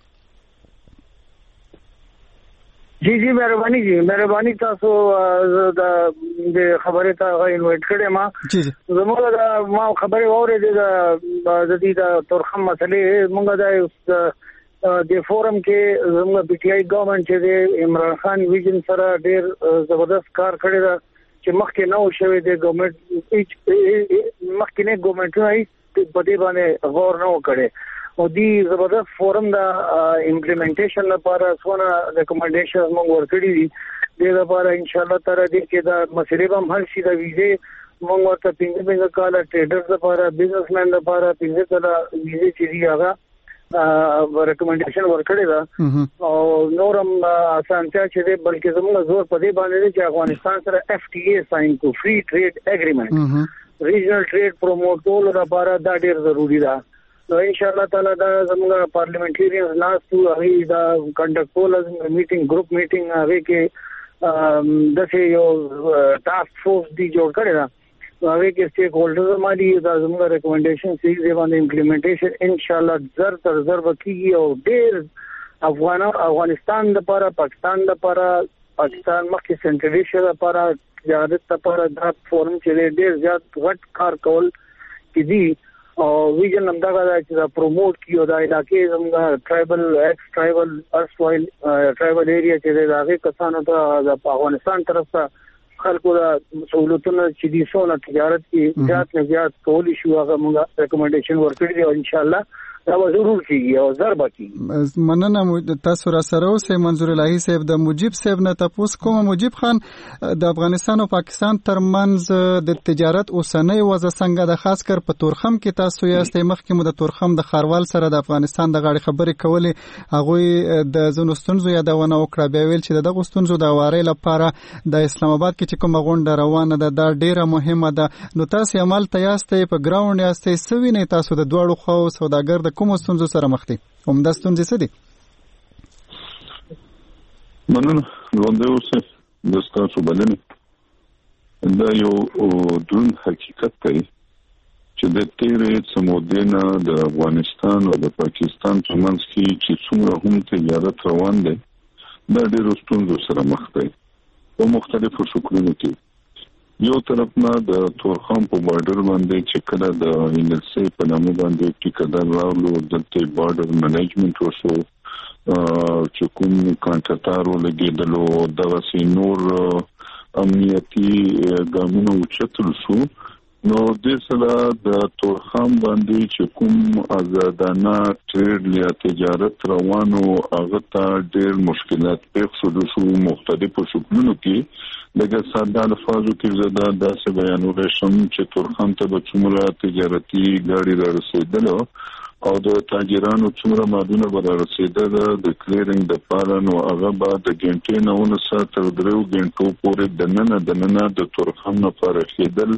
جی جی مهرباني جی مهرباني تاسو د خبرې ته انوایټ کړم ما. جی جی زموږ د ما خبرې اورېدې د دې د تورخم مسلې موږ د د فورم کې زموږ بي ټي آی ګورنمنت چې د عمران خان ویژن سره ډېر زبردست کار کړی دا چې مخکې نو شوی د ګورنمنت مخکې نه ګورنمنت نه په دې باندې غور نه وکړي او دی زبردست فورم دا امپلیمنټیشن لپاره څونه ریکمنډیشنز موږ ورکړي دي. د لپاره ان شاء الله تعالی دې کې دا مسلې هم حل شي. د ویزې موږ ورته پنځه پنځه کاله ټریډرز لپاره بزنسمن لپاره پنځه کاله ویزې چې دی هغه ریکمنډیشن ورکړي دا او نورم اسانتیا چې دی بلکې زموږ زور په دې باندې چې افغانستان سره اف ټي اي ساين کو فری ټریډ اګریمنت ریجنل ټریډ پروموټ کول لپاره دا ډیر ضروری ده. نو ان شاء الله تعالی دا زموږ پارلیمنټریانز ناس ټول هغه دا کنډکټ کول میټینګ ګروپ میټینګ هغه کې د یو ټاسک فورس دی جوړ کړی دا هغه کې سټیک هولډرز مالي دا زموږ ریکمنډیشن سی دی باندې امپلیمنټیشن ان شاء الله زر تر زر وکړي او ډیر افغان افغانستان لپاره پاکستان لپاره پاکستان مخکې سنټرل ایشیا لپاره تجارت لپاره دا فورم چې ډیر زیات غټ کار کول کې دي او ویژن هم دا چې دا پروموټ کیو دا علاقې زموږ ټرایبل ایکس ټرایبل ارسوایل ټرایبل ایریا چې دا هغه کسانو ته د افغانستان طرف ته خلکو دا سہولتونه چې دي سونه تجارت کې زیات نه زیات کولی شو هغه موږ ریکمنډیشن ورکړي دي او ان شاء الله دا ضرور کیږي او ضرب کیږي. مننه تاسو را سره اوسئ. منظور الهي صاحب د مجيب صاحب نه تاسو کوم مجيب خان د افغانستان او پاکستان ترمنځ د تجارت اوسنۍ وضع څنګه د خاص کر په تورخم کې تاسو یاستئ مخکې مو د تورخم د خاروال سره د افغانستان د غاړي خبرې کولې هغه د زونو ستونزو یادونه وکړه بیا ویل چې دغه ستونزو د واره لپاره د اسلام آباد کې چې کوم غونډه روانه ده دا ډیره مهمه ده. نو تاسو عمل ته یاستئ په ګراوند یاستئ سوي نه تاسو د دوړو خو سوداګر کوم ستونزو سره مخ دي هم د ستونزې څه دي؟ مننه ژوندی اوسئ. د ستاسو بلنې دا یو دروند حقیقت دی چې د تیرې څه مودې نه د افغانستان او د پاکستان په منځ کې چې څومره هم تجارت روان دی دا ډېرو ستونزو سره مخ دی په مختلفو شکلونو کې. یو طرف نه د تورخم په بارډر باندې چې کله د انګلیسي په نامه باندې ټیکدار راغلو دلته بارډر منیجمنت وشو چې کوم کانټراتارو لګیدلو دغسې نور امنیتي ګامونه اوچتل شو نو دې سره د تورخم باندې چې کوم آزادانه ټریډ یا تجارت روانو هغه ته ډېر مشکلات پیښ شو مختلفو شکلونو کې. لکه ساده الفاظو کې زه دا داسې بیانولی شم چې تورخم ته به څومره تجارتي ګاډي را رسېدله او د تاجرانو څومره مالونه به را رسېدله د کلیرنګ دپاره نو هغه به د ګنټې نه ونیسه تر دریو ګنټو پورې دننه دننه د تورخم نه فارغ کېدل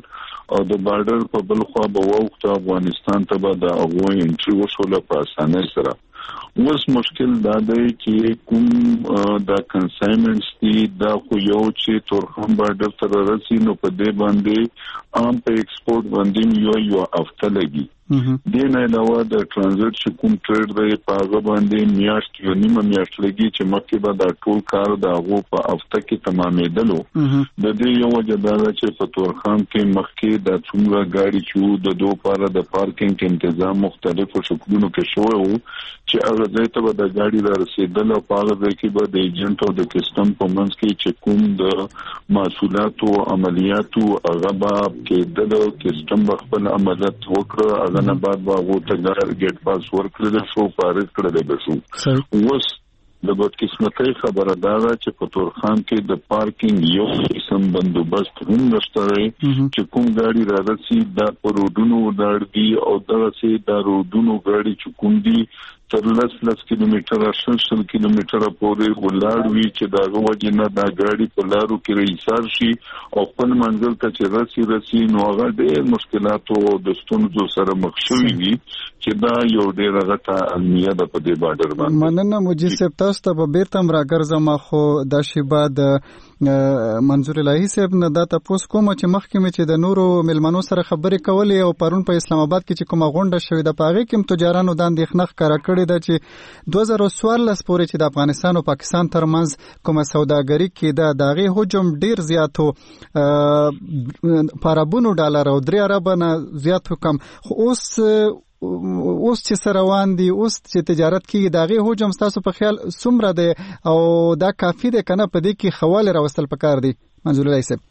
او د بارډر په بل خوا به وخت افغانستان ته به د هغوی انټری وشوله په اسانۍ سره. اوس مشکل دا دی چې کوم دا کنساینمنټس دي دا خو یو چې تورخم بارډر ته رسي نو په دې باندې عام په ایکسپورټ باندې یو یو هفته لګي. دې نه علاوه د ترانزیت چې کوم ټریډ دی په هغه باندې میاشت یو نیمه میاشت لګي چې مخکې به دا ټول کار د هغو په هفته کې تمامېدلو. د دې یو وجه دا ده چې په تورخم کې مخکې دا څومره ګاډي چې د دوه لپاره د پارکینګ تنظیم مختلفو شکلونو کې شوی وو چې هغه ځای ته به د ګاډي را رسېدل او په هغه ځای کې به د ایجنټ او د کسټم په منځ کې چې کوم د محصولاتو عملیاتو هغه به کېدل، کسټم به خپل عملیات وکړه، هغه نه بعد به هغو ته ګیټ پاس ورکړل شو، فارغ کړلی به شو. اوس د بدقسمتۍ خبره دا ده چې په تورخم کې د پارکینګ یو قسم بندوبست هم نشته دی چې کوم ګاډي را رسي دا په روډونو ولاړ دي او دغسې دا روډونو ګاډي چې کوم دي تر لس لس کیلومتره شل شل کیلومتره پورې ولاړ وي چې د هغه وجې نه دا ګاډي په لارو کې رایسار شي او خپل منزل ته چې رسي رسي نو هغه ډېر مشکلاتو او د ستونزو سره مخ شوي وي چې دا یو ډېره غټه المیه ده په دې بارډر باندې. مننه مجید صاحب، تاسو ته به بیرته هم راګرځم، خو دا شیبه د منظور الهي صاحب نه دا تپوس کوم چې مخکې مې چې د نورو مېلمنو سره خبرې کولې او پرون په اسلام آباد کې چې کومه غونډه شوې ده په هغې کې هم تجارانو دا اندېښنه ښکاره کړې ده چې دوه زره څوارلس پورې چې د افغانستان او پاکستان ترمنځ کومه سوداګري کېده د هغې حجم ډېر زیات و، په اربونو ډالر او درې اربه نه زیات و کم. خو اوس اوس چې سره روان دي، اوس چې تجارت کېږي د هغې حجم ستاسو په خیال څومره دی او دا کافي دی که نه په دې کې ښه والی راوستل پکار دی منظور الهي صاحب؟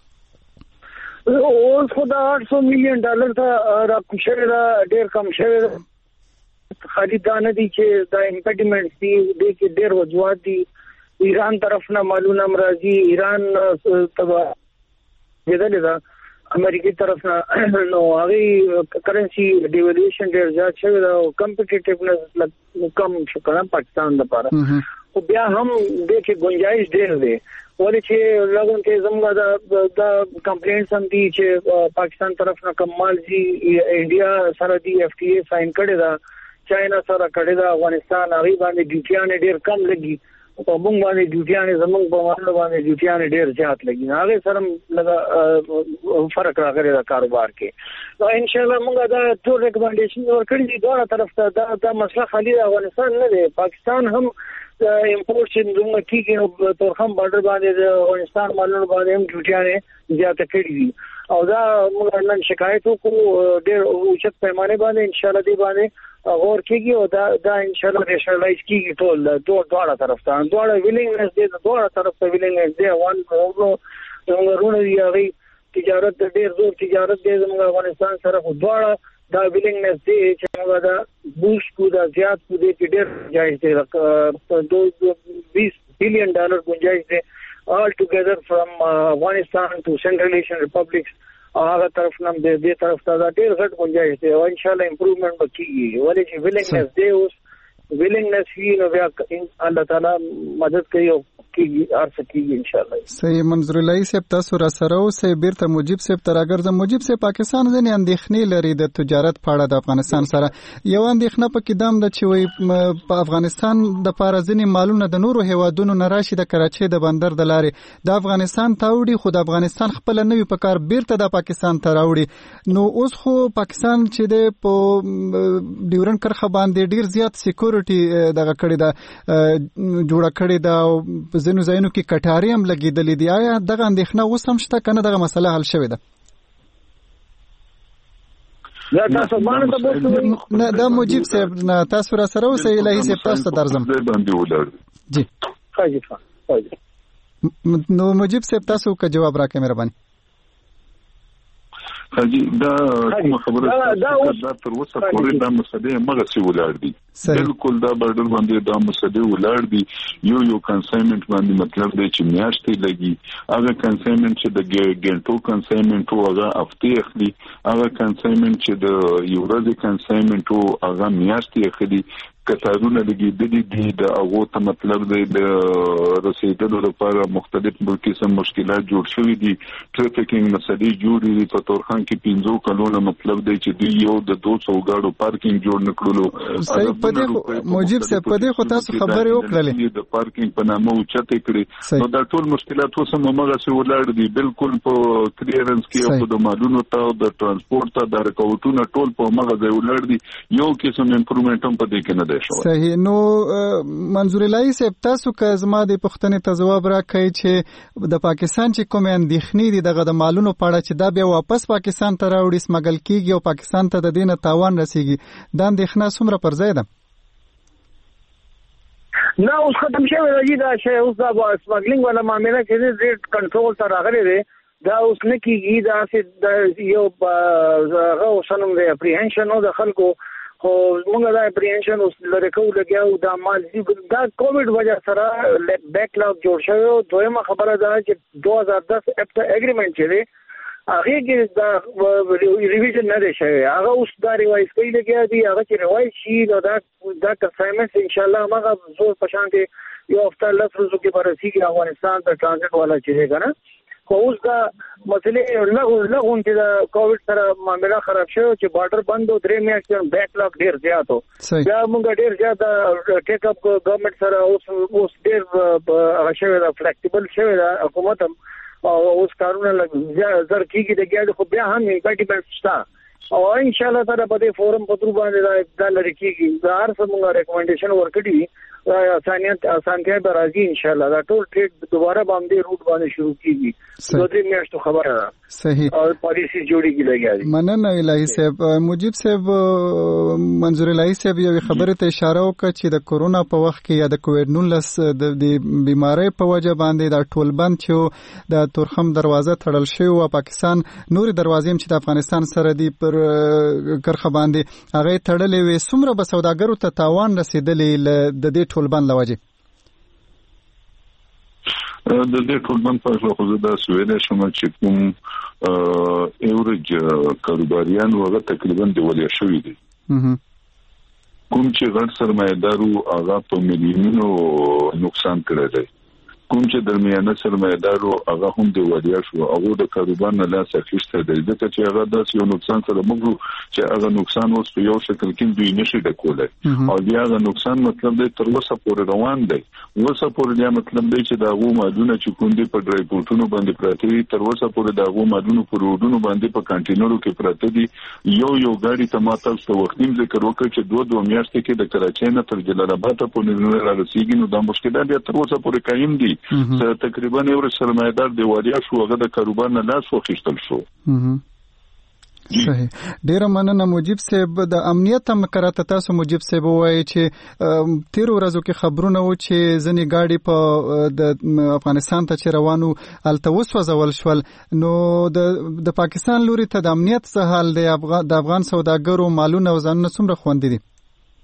اوس خو دا آठ سو میلیون ډالر ته راکوم شوې ده، ډېر کم شوې ده. خالي دا نه دي چې دا امپیډمنټس دي، دې کې ډېر وجوهات دي. ایران طرف نه مالونه هم راځي، ایران ته کېدلې ده امریکای طرف نه، نو هغې کرنسي ډیولیوشن ډېر زیات شوی ده او کمپیټیټیونس کم شو که نه پاکستان دپاره. خو بیا هم دې کې گنجایش ډېر دی، ولې چې لږ کې زموږ دا کمپلینټس هم دي چې پاکستان طرف نه کم مال ځي، انډیا سره دي اف ټي اے ساین کړې ده، چاینا سره کړې ده، افغانستان هغې باندې ډیوټیانې ډېر کم لګي، په موږ باندې ډیوټیانې زموږ په مالو باندې ډیوټیانې ډېر زیات لګي، هغې سره هم لږه فرق راغلی ده کاروبار کې. نو انشاءالله موږ دا ټول ریکمنډیشن ورکړي دي دواړه طرف ته. دا دا مسله خالي د افغانستان نه دی، پاکستان هم امپورټ چې زموږ کېږي نو تورخم بارډر باندې د افغانستان مالونو باندې هم ډیوټیانې زیاته کړي دي او دا موږ نن شکایت وکړو ډېر اوچت پیمانې باندې، انشاءالله دې باندې غور کېږي او دا دا انشاءالله ریشنلایز کېږي ټول دواړه طرف ته. دواړه ویلنګنس دی، دواړه طرف ته ویلنګنس دی. وان زموږ رونه دي هغې تجارت د ډېر زور تجارت دی زموږ افغانستان سره، خو دواړه دا ویلنګنس دی چې موږ دا بوسټ کړو، دا زیات کړو، دې کې ډېر گنجایش دی، بیس بلین ډالر گنجایش دی all together from uh, Afghanistan to Central Asian Republics. هغه طرف نه دې طرف ته دا ډېر غټ گنجایش دی او انشاءالله امپروومنټ به کېږي، ولې چې ویلنګنس دی، اوس ویلنګنس وي نو بیا الله تعالی مدد کوي او کېږي هر څه کېږي انشاءالله. صحیح. منظور الهي صاحب تاسو را سره اوسئ، بیرته مجیب صاحب ته راګرځم. مجیب صاحب، پاکستان ځینې اندېښنې لري د تجارت په اړه د افغانستان سره. یو اندېښنه پکې دا هم ده چې وایي په افغانستان دپاره ځینې مالونه د نورو هیوادونو نه راشي د کراچۍ د بندر د لارې د افغانستان ته وړي، خو د افغانستان خپله نه وي په کار بیرته د پاکستان ته راوړي. نو اوس خو پاکستان چې دی په ډیورنډ کرښه باندې ډېر زیات سیکورټي دغه کړې ده، جوړه کړې ده او په ځینو ځایونو کې کټارې هم لګېدلې دي. آیا دغه اندېښنه اوس هم شته که نه دغه مسله حل شوې ده؟ نه دا مجیب صاحب نه، تاسو را سره اوسئ، الهي صاحب تاسو ته درځم. جی نو مجیب صاحب تاسو که جواب راکړئ مهرباني. حاجی دا کومه خبره دا تر اوسه پورې دا مسلې مغسي ولاړ دي، بالکل دا بارډر باندې دا مسلې ولاړ دي. یو یو کنساینمنت باندې مطلب دی چې میاشتې لګي، هغه کنساینمنت چې د ګنټو کنساینمنت او هغه هفتې اخلي، هغه کنساینمنت چې د یو ورځې کنساینمنت او هغه میاشتې اخلي. کتارونه لګېدلي دي د هغو ته مطلب دی د رسېدلو لپاره مختلف قسم مشکلات جوړ شوي دي. ټرافیکینګ مسلې جوړې دي. په تورخان کې پنځو کلونو مطلب دی چې دوی یو د دو سو ګاډو پارکینګ جوړ نه کړلو. صحیح. په دې موجب څه په دې خو تاسو خبرې وکړلې د پارکینګ په نامه اوچته کړې. نو دا ټول مشکلات اوس هم هماغسې ولاړ دي. بالکل په کلیرنس کې او د مالونو ته او د ترانسپورت ته د رکاوټونو ټول په هماغه ځای ولاړ دي. یو قسم امپرومنټ هم په دې کې نه دی شوی. صحیح. نو منظور الهي صاحب تاسو که زما د پوښتنې ته ځواب راکړئ چې د پاکستان چې کومې اندېښنې دي دغه د مالونو په اړه چې دا بیا واپس پاکستان ته راوړي سمګل کېږي او پاکستان ته د دې نه تاوان رسېږي دا اندېښنه څومره پر ځای ده؟ نه اوس ختم شوی دی دا شی. اوس دا سمګلینګ والا معامله چې ریټ کنټرول ته راغلی دی دا اوس نه کېږي. دا یو هغه اوسنم دی اپریهنشن د خلکو خو موږ دا اپریهنشن اوس لري کوو لګیاو دا مال دا کووډ وجه سره بیک لاګ جوړ شوی. دویمه خبره ده چې دو هزار دس اپتا اګریمنټ چې دی هغه کې دا ریویژن نه دی شوی. هغه اوس دا ریوایز کوي لګیا دي. هغه چې ریوایز شي نو دا دا کنفرمنس ان شاء الله هغه زور پشان کې یو هفته لس ورځو کې برسېږي افغانستان ته ټرانزیټ والا چې دی کنه. خو اوس دا مسلې لغو لغو چې دا کووډ سره معاملې خراب شو چې بارډر بند او درې میاشتې بیک لاګ ډیر زیات و. بیا موږ ډیر زیات ټیک اپ ګورنمنت سره اوس اوس ډیر هغه شوی دا فلیکسیبل شوی دا حکومت او اوس کارونه لږ زر کېږي د ګاډي خو بیا هم امپیډمنټ شته او ان شاء الله تعالی په دې فورم په تر باندې دا لري کېږي. دا هر څه موږ ریکمنډیشن ورکړي اسانیت اسانتیا به راځي ان شاء الله. دا ټول ټریډ دوباره باندې روټ باندې شروع کیږي. دوه درې میاشتو خبره ده. صحیح. او پالیسی جوړیږي لګیږي. مننه الهي صاحب. مجيب صاحب منظور الهي صاحب یو خبره ته اشاره وکړه چې د کورونا په وخت کې یا د کووډ نولس د بیماری په وجه باندې دا ټول بند چې د تورخم دروازه تړل شوی او پاکستان نور دروازې چې د افغانستان سره دی پر کرخه باندې هغه تړلې وي. څومره به سوداګرو ته تاوان رسیدلې د دې ټول بند لوجه؟ د دې ټول بند په اړه خو زه دا سویل شم چې کوم ایورج کاروباریان وغه تقریبا د ولیا شوی دي. کوم چې غټ سرمایدارو هغه په میلیونونو نقصان کړی دی. کوم چې درمیانه سرمایدارو هغه هم د ولیا شو. هغه د کاروبار نه لاس اخیسته دی ځکه چې هغه داسې یو نقصان سره موږ چې هغه نقصان اوس په یو شکل کې دوی نشي ډکولای او بیا هغه نقصان مطلب دی تر اوسه پورې روان دی. اوسه پورې دا مطلب دی چې دا غو مادونه چې کوم دي په ډرای پورټونو باندې پراته دي تر اوسه پورې دا غو مادونه په روډونو باندې په کانټینرو کې پراته دي. یو یو ګاډي ته ماته څو وخت نیم ذکر وکړ چې دوه دوه میاشتې کې د کراچۍ نه تر جلال آباد پورې نه رسیدي. نو دا مشکلات بیا تر اوسه پورې قایم دي. تقریبا یو سرمایدار دی وړیا شو هغه د کاروبار نه لاس وخیستل شو. صحیح. ډیر مننه مجيب صاحب. د امنیت هم کراته تاسو مجيب صاحب وایي چې تیر ورځو کې خبرونه و چې ځنې گاډي په د افغانستان ته چې روانو التوس وزول شول. نو د د پاکستان لوري ته د امنیت څه حال دی؟ د افغان سوداګرو مالونه او ځانونه څومره خوندي دي؟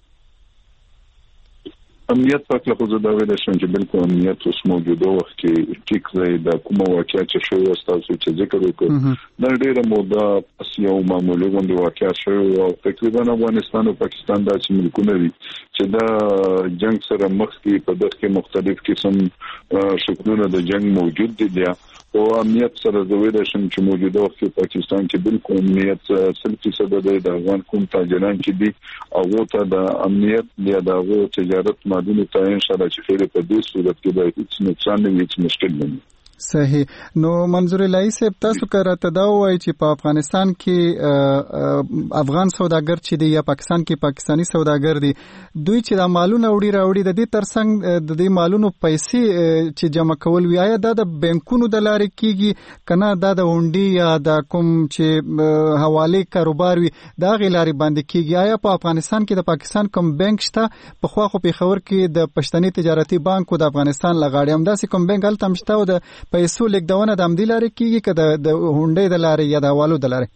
امنیت په اړه خو زه دا ویل شم چې بالکل امنیت اوس موجوده وخت کې ټیک دی. د کومه واقعیا چې شوی تاسو چې ذکر وکړ دا ډیره موده پس یو معمولی غونډه واقعیا شوی او تقریبا افغانستان او پاکستان داسې ملکونه دي چې دا جنگ سره مخ کې په دغه کې مختلف قسم شکلونه د جنگ موجود دي. او امنیت سره د ویل شم چې موجوده وخت په پاکستان کې بالکل امنیت سل فیصد د افغان کوم تاجران چې دي او ته د امنیت یا د تجارت مادونو ته ان شاء الله چې خیر په دې صورت کې به هیڅ نقصان نه وي، هیڅ مشکل نه وي. صحیح. نو منظور الهي صاحب تاسو کراته دا وایي چې په افغانستان کې افغان سوداګر چې دی یا پاکستان کې پاکستانی سوداګر دي دوی چې د مالونو وړي راوړي د دې ترڅنګ د دې مالونو پیسې چې جمع کول وي آیا دا د بانکونو د لارې کیږي کنه دا د هونډي یا د کوم چې حواله کاروبار وي دا غي لارې باندې کیږي؟ آیا په افغانستان کې د پاکستان کوم بانک شته؟ په خو خو په خبر کې د پښتني تجارتي بانک او د افغانستان لغاړي هم داسې کوم بانک هلته مشته او د پیسو لیکدونه د امدی لارې کیږي که د هونډې د لارې یا د حوالو د لارې؟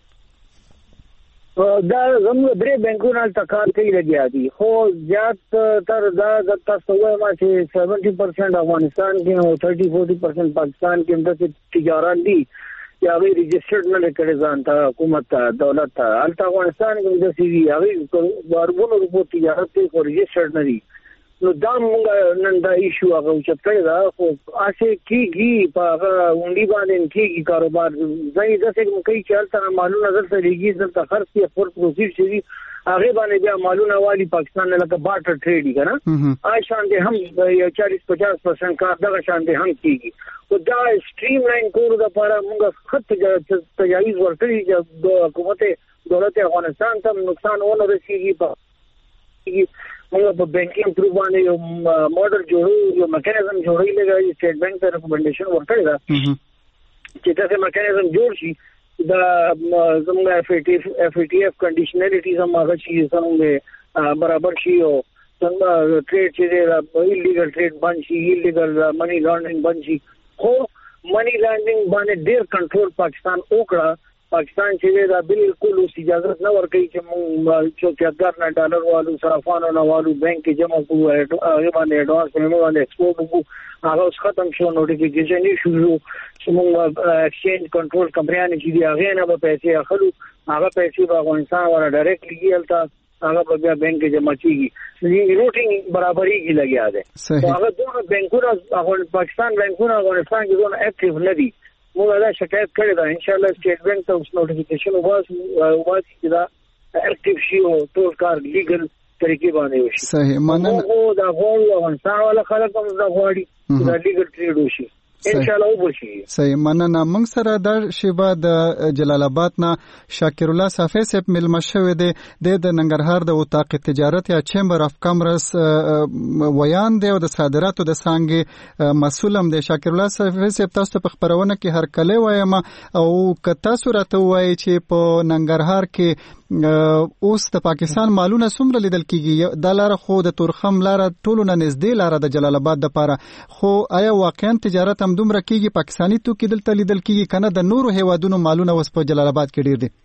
دا زموږ درې بانکونه هلته کار کوي لګیا دي خو زیات تر دا د تاسو وایم چې سیونټي پرسنټ افغانستان کې او تھرٹی فورٹی پرسنټ پاکستان کې همداسې تجاران دي یا غیر رجسټرډ نه کړي ځان ته حکومت ته دولت ته الته افغانستان کې د سی وی هغه باربونو رپو تجارت کې رجسټرډ نه دي نو دا موږ نن دا ایشو هغه چې کړی دا خو اسه کیږي په اونډي باندې کیږي کاروبار ځای د څه کوي چې الته معلومه نظر ته لګي د خرڅ یا فور پروسیډ شي هغه باندې بیا معلومه والی پاکستان نه لکه بارټر ټریډ کنه آی شان دې هم چالیس پچاس پرسنٹ کار دغه شان دې هم کیږي او دا سټریم لاین کولو لپاره موږ خط تجاویز ورکړي چې د حکومت دولت افغانستان ته نقصان ونه رسیږي په موږ په بانکینګ تھرو باندې یو ماډل جوړو یو میکانیزم جوړی لګای سټیټ بانک ته ریکمنډیشن ورکړی دا چې دا میکانیزم جوړ شي دا زموږ اف ای ټی اف ای ټی اف کنډیشنالیټیز هم هغه شي څنګه برابر شي او څنګه ټریډ چې ایلیګل ټریډ باندې شي ایلیګل منی لانډرینګ باندې شي خو منی لانډرینګ باندې ډیر کنټرول پاکستان وکړه پاکستان چې دا بالکل اوس اجازه نه ورکړي چې موږ چوکیدار نه ډالر والو صرافانو نه والو بانک کې جمع کوو هغه باندې اډوانس پیمنټ باندې ایکسپورټ وکړو هغه اوس ختم شو نوټیفیکیشن یې شروع چې موږ ایکسچینج کنټرول کمپنیانه چې دی هغه نه به پیسې اخلو هغه پیسې په افغانستان ورا ډایرکټ لګیلتا هغه په بیا بانک کې جمع کیږي روټینګ برابرۍ کې لګیا ده هغه دوه بانکونه پاکستان بانکونه افغانستان کې دوه اکټیو نه دي موږ دا شکایت کړې ده ان شاء الله سټیټ بانک ته اوس نوټیفیکیشن وباسو وباسي چې دا اکټیو شي او ټول کار لیګل طریقې باندې وشي صحیح مننه او دا غوړ افغانستان ولا خلک هم دا غواړي دا لیګل ټریډ وشي ان شاء الله وبشي صحیح مننه موږ سره د شیبا د جلال آباد نه شاکر الله صافی صاحب ملما شوی دی د ننګرهار د وطاق تجارت یا چیمبر اف کامرس ویان دی او د صادراتو د څنګه مسول هم دی شاکر الله صافی صاحب تاسو په خبرونه کې هر کله وایم او کتا صورت وایي چې په ننګرهار کې اوس د پاکستان مالونه څومره لیدل کیږي د لار خو د تورخم لار ټولو نه نږدې لار د جلال آباد د پاره خو آیا واقعا تجارت هم دومره کیږي پاکستانی توکي دلته لیدل کیږي کنه د نورو هیوادونو مالونه وس په جلال آباد کې ډیر دي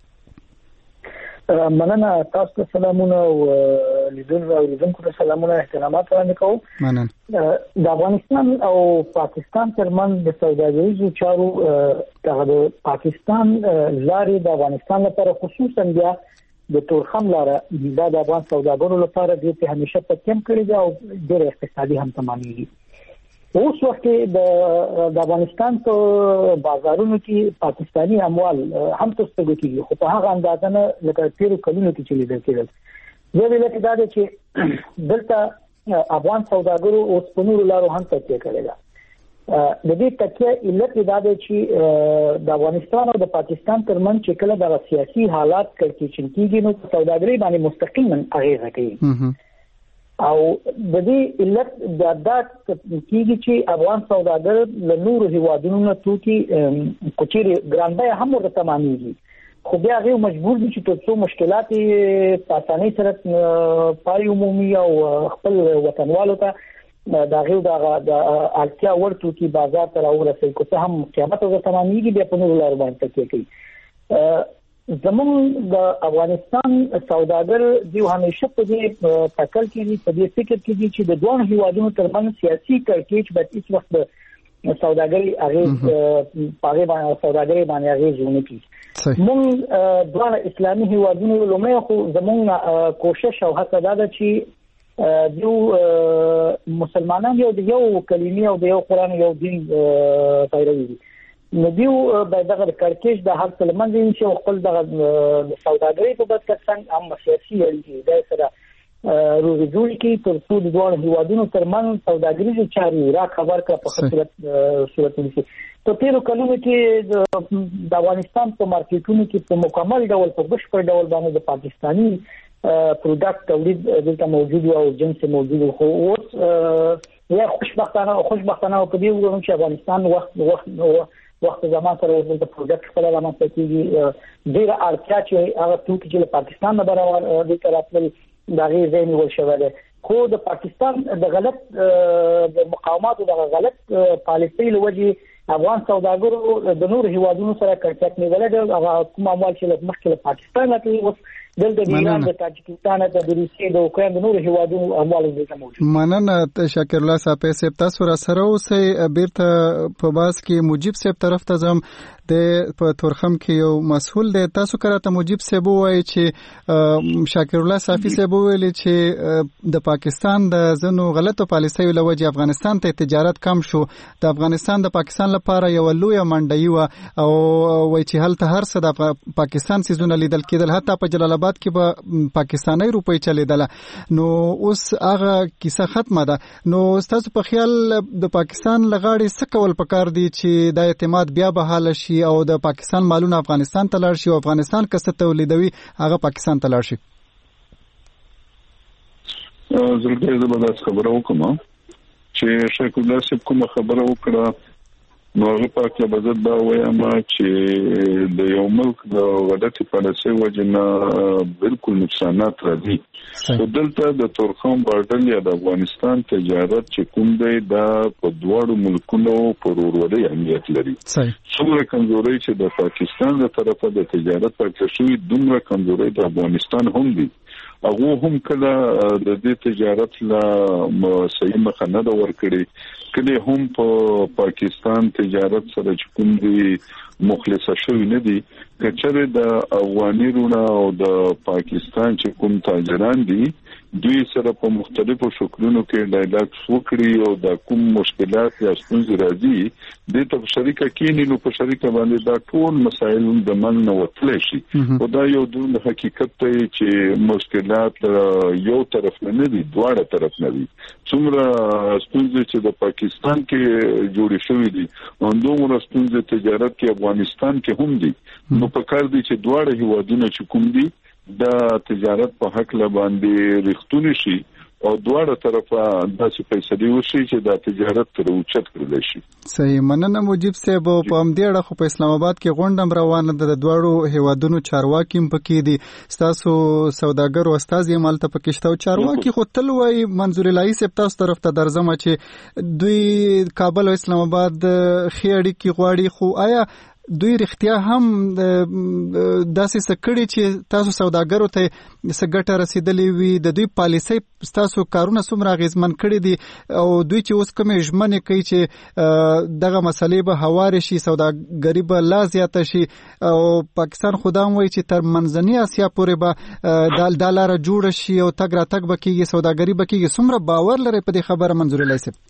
مننه تاسو ته سلامونه او لیدل او لیدونکو ته سلامونه احترامات وړاندې کوم مننه د افغانستان او پاکستان ترمن د سوداګریزو چارو د پاکستان لارې د افغانستان لپاره خصوصا بیا د تورخم لارې د افغان سوداګرو لپاره د همیشه په کم کړی دا او ډېر اقتصادي هم تمامېږي اوس وخت د افغانستان په بازارونو کې پاکستانی اموال هم تستګو کیږي خو په هغه اندازه نه لکه تیرو کلونو کې چې لیدل کېدل زه ویل کې دا چې دلته افغان سوداګرو اوس په نورو لارو هم تکیه کړې ده د دې تکیه علت دا دی چې د افغانستان او د پاکستان ترمن چې کله د سیاسي حالات کړکېچن کیږي نو سوداګري باندې مستقیما اغیزه کوي او د دې علت د دات کیږي چې افغان سوداګر له نورو هیوادونو نه توکي کوچيري ګرانبای هم ورته تمامېږي خو بیا هغه مجبور دي چې څو مشکلات په اسانۍ سره پاري عمومي او خپل وطنوالو ته دا غو دا د اړتیا ورته کی بازار ته راورسي کوته هم قیامت ورته تمامېږي بیا په نورو لار باندې تکیه کوي زمون د افغانستان سوداګر دی همیشه په دې تکل کې په دې فکر کې دي چې د دوه هیوادونو ترمنځ سیاسي کړکېچ به هیڅ وخت سوداګري هغه پاره باندې سوداګري باندې هغه ځونه کی مون دوه اسلامي هیوادونو لومړی خو زمون کوشش او هڅه ده چې یو مسلمانان یو د یو کلمې او د یو قران یو دین پیروي نو دیو به دغه کړکېچ د هر څه لمنځه چې خپل دغه سوداګري په بد کې څنګه هم سیاسي اړیکې د سره روزي جوړ کې تر څو د دوه هیوادونو ترمنځ سوداګریزو چارې را خبر کړه په صورت صورت کې ته تیرو کلونو کې د افغانستان په مارکیټونو کې په مکمل ډول په بشپړ ډول باندې د پاکستانی پروډکټ تولید دلته موجود او جنس موجود خو اوس یا خوشبختانه خوشبختانه په دې وګورم چې افغانستان وخت وخت وخت زمان سره د پروډکټ په لاره باندې کېږي ډیر اړتیا چې هغه توکي چې پاکستان نه برابر د طرفل دغه ځای نیول شوی دی خو د پاکستان د غلط د مقاومت او د غلط پالیسۍ لوجې افغان سوداګرو د نور هیوادونو سره کړکېچ نیولې ده هغه کوم اموال چې مخکې له پاکستان ته اوس دلته د ایران د تاجکستان د روسیې د اوکران د نور هیوادونو اموال دلته موجود مننه شاکر الله صاحب صاحب تاسو را سره اوسئ بیرته په باس کې مجيب صاحب طرف ته زم د په تورخم کې یو مسؤل دی. تاسو کراته مجيب صاحب وایي چې شاکر الله صافي صاحب ویل چې د پاکستان د زنو غلطو پالیسیو لوجه افغانستان ته تجارت کم شو. د افغانستان د پاکستان لپاره یو لوی منډي و او وایي چې هلته هر څه د پاکستان سيزونه لیدل کېدل، حتی په جلال آباد کې به پاکستاني روپۍ چلیدل. نو اوس هغه کیسه ختمه ده. نو تاسو په خیال د پاکستان لغاړي څه کول پکار دي چې د اعتماد بیا بحاله شي او د پاکستان مالونه افغانستان ته لاړ شي او افغانستان کسه تولیدوي هغه پاکستان ته لاړ شي؟ زه به دا خبره وکم چې شیخ الله صاحب کومه خبره وکړه، نو هغه پاک له بزد دا وایم چې د یو ملک د غلطي پالیسۍ وجنه بالکل نقصانات راځي. خو دلته د تورخم بارډر یا د افغانستان تجارت چې کوم دی دا په دواړو ملکونو پر ورورۍ اهمیت لري. څومره کمزوري چې د پاکستان له طرفه د تجارت پاتې شوی، دومره کمزوري د افغانستان هم دي. هغه هم کله د دې تجارت لا صحیح مخه نه دا ورکړي، کله هم په پاکستان تجارت سره چې کوم دي مخلص شوی نه دي. کچره د افغاني رونه او د پاکستان چې کوم تاجران دي دوی سره په مختلفو شکلونو کې ډایلاګ وکړي او د کوم مشکلات یا ستونزې راځي د ته شریکه کینی نو په شریکه باندې دا ټول مسایل د من نه وتلی شي. او دا یو د حقیقت ته چې مشکلات یو طرف نه دي، دواړه طرف نه دي. څومره ستونزې چې د پاکستان کې جوړې شوې دي همدومره ستونزې تجارت کې افغانستان کې هم دي. نو په کار دي چې دواړه هیوادونه چې کوم دي دا تجارت په حق له باندې رښتونی شي او دواړه طرفه داسې فیصلې وشي چې دا تجارت تر اوچت کړل شي. صحیح، مننه مجيب صاحب. په همدې اړه خو په اسلام آباد کې غونډه روانه ده، د دواړو هیوادونو چارواکي هم پکې دي، ستاسو سوداګر او استاد یې مالته پکې شته او چارواکي خو تل وایي منظور الهي صاحب تاسو طرف ته درځم چې دوی کابل او اسلام آباد خې اړیکې غواړي، خو آیا دوی رښتیا هم داسې سکړي چې تاسو سوداګرو ته سګټه رسیدلې وي؟ د دوی پالیسۍ تاسو کارونه څومره اغیزمن کړي دي او دوی چې اوس کومې ژمنې کوي چې دغه مسلې به هوارې شي، سوداګري به لا زیاته شي او پاکستان خو دا هم وایي چې تر منځنۍ اسیا پورې به دا لاره جوړه شي او تګ راتګ به کېږي، سوداګري به کېږي. څومره باور لرئ په دې خبره منظور الهي صاحب؟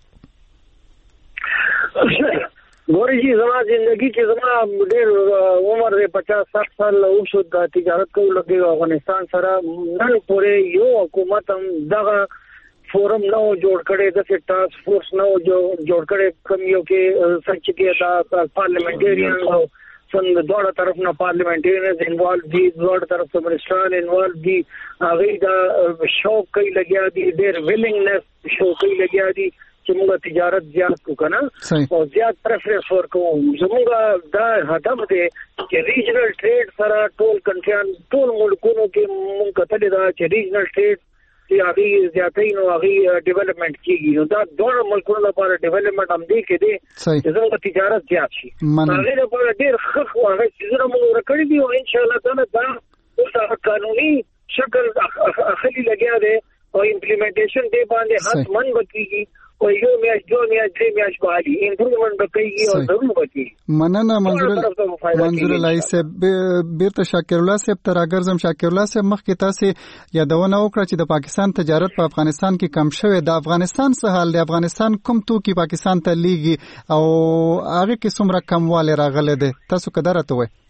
ګورې جی زما زندگی کې زما ډېر عمر دی پچاس ساठ سال وشو د تجارت کولو لګي افغانستان سره. نن پورې یو حکومت هم دغه فورم نه جوړ کړي، د ټاسک فورس نه جوړ کړي کوم یو کې سچ کې دا پارلیمنټریان او څنګه دوه طرف نه پارلیمنټریان انوالو دي، دوه طرف ته منسټران انوالو دي، هغه دا شوق کوي لګیا دي، ډېر ویلنګنس شو کوي لګیا دي چې موږ تجارت زیات وکړو او زیات پریفرنس ورکو. زموږ دا هدف دی چې ریجنل ټریډ سره ټول کنټریان ټول ملکونو کې موږ کتلې دا چې ریجنل ټریډ چې هغه زیاتې نو هغه ډیولپمنٹ کیږي. نو دا ډول ملکونو لپاره ډیولپمنٹ هم دی کې دی چې زموږ تجارت زیات شي. هغه لپاره ډېر ښه هغه چې موږ ورکړي دي او ان شاء الله تعالی دا اوس قانوني شکل اخلي لګیا دی او امپلیمنټیشن دی باندې حتمن بکیږي او یو میاش جو میاش درې میاش باندې امپروومنت بکیږي او ضرور بکیږي. مننه منظور منظور الهي صاحب. بیرته شاکر الله صاحب تر اگرزم شاکر الله صاحب مخکې تاسو یادونه وکړه چې د پاکستان تجارت په افغانستان کې کم شوی. د افغانستان څه حال دی؟ افغانستان کوم توکي پاکستان ته لیږي او هغه کې څومره کموالی راغلی دی؟ تاسو که درته وایي.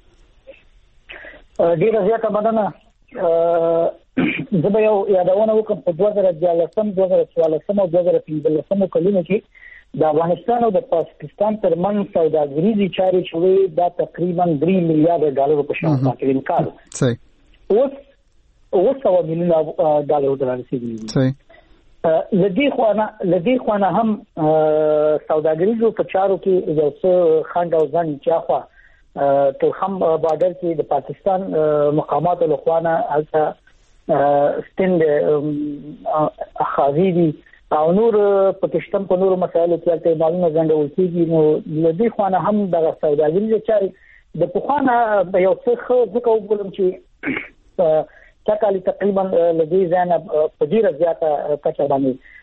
ډیره زیاته مننه. زه به یو یادونه وکړم په دوه زره دیارلسم دوه زره څوارلسم او دوه زره پنځلسم کلونو کې د افغانستان او د پاکستان ترمنځ سوداګریزي چارې شوې دا تقریبا درې میلیارډ ډالر په شان تقریبا کال. صحیح. اوس اوس سوا میلیون ډالر ته رسیدلی دي. صحیح. لدی خوانه لدی خوانه هم سوداګریزو په چارو کې یو څه خند او ځان چاخوا تورخم بارډر کې د پاکستان مقامات له خوانه الته ستند اخاذي دي او نور پاکستان په نور مسایلو کې البته معلومه غونډه وکړي. نو لدی خوانه هم د سوداګریزو چارې د پخوانه یو څه ځکه وګورم چې تکالی تقریبا لدی ځان په ډیره زیاته کچه باندې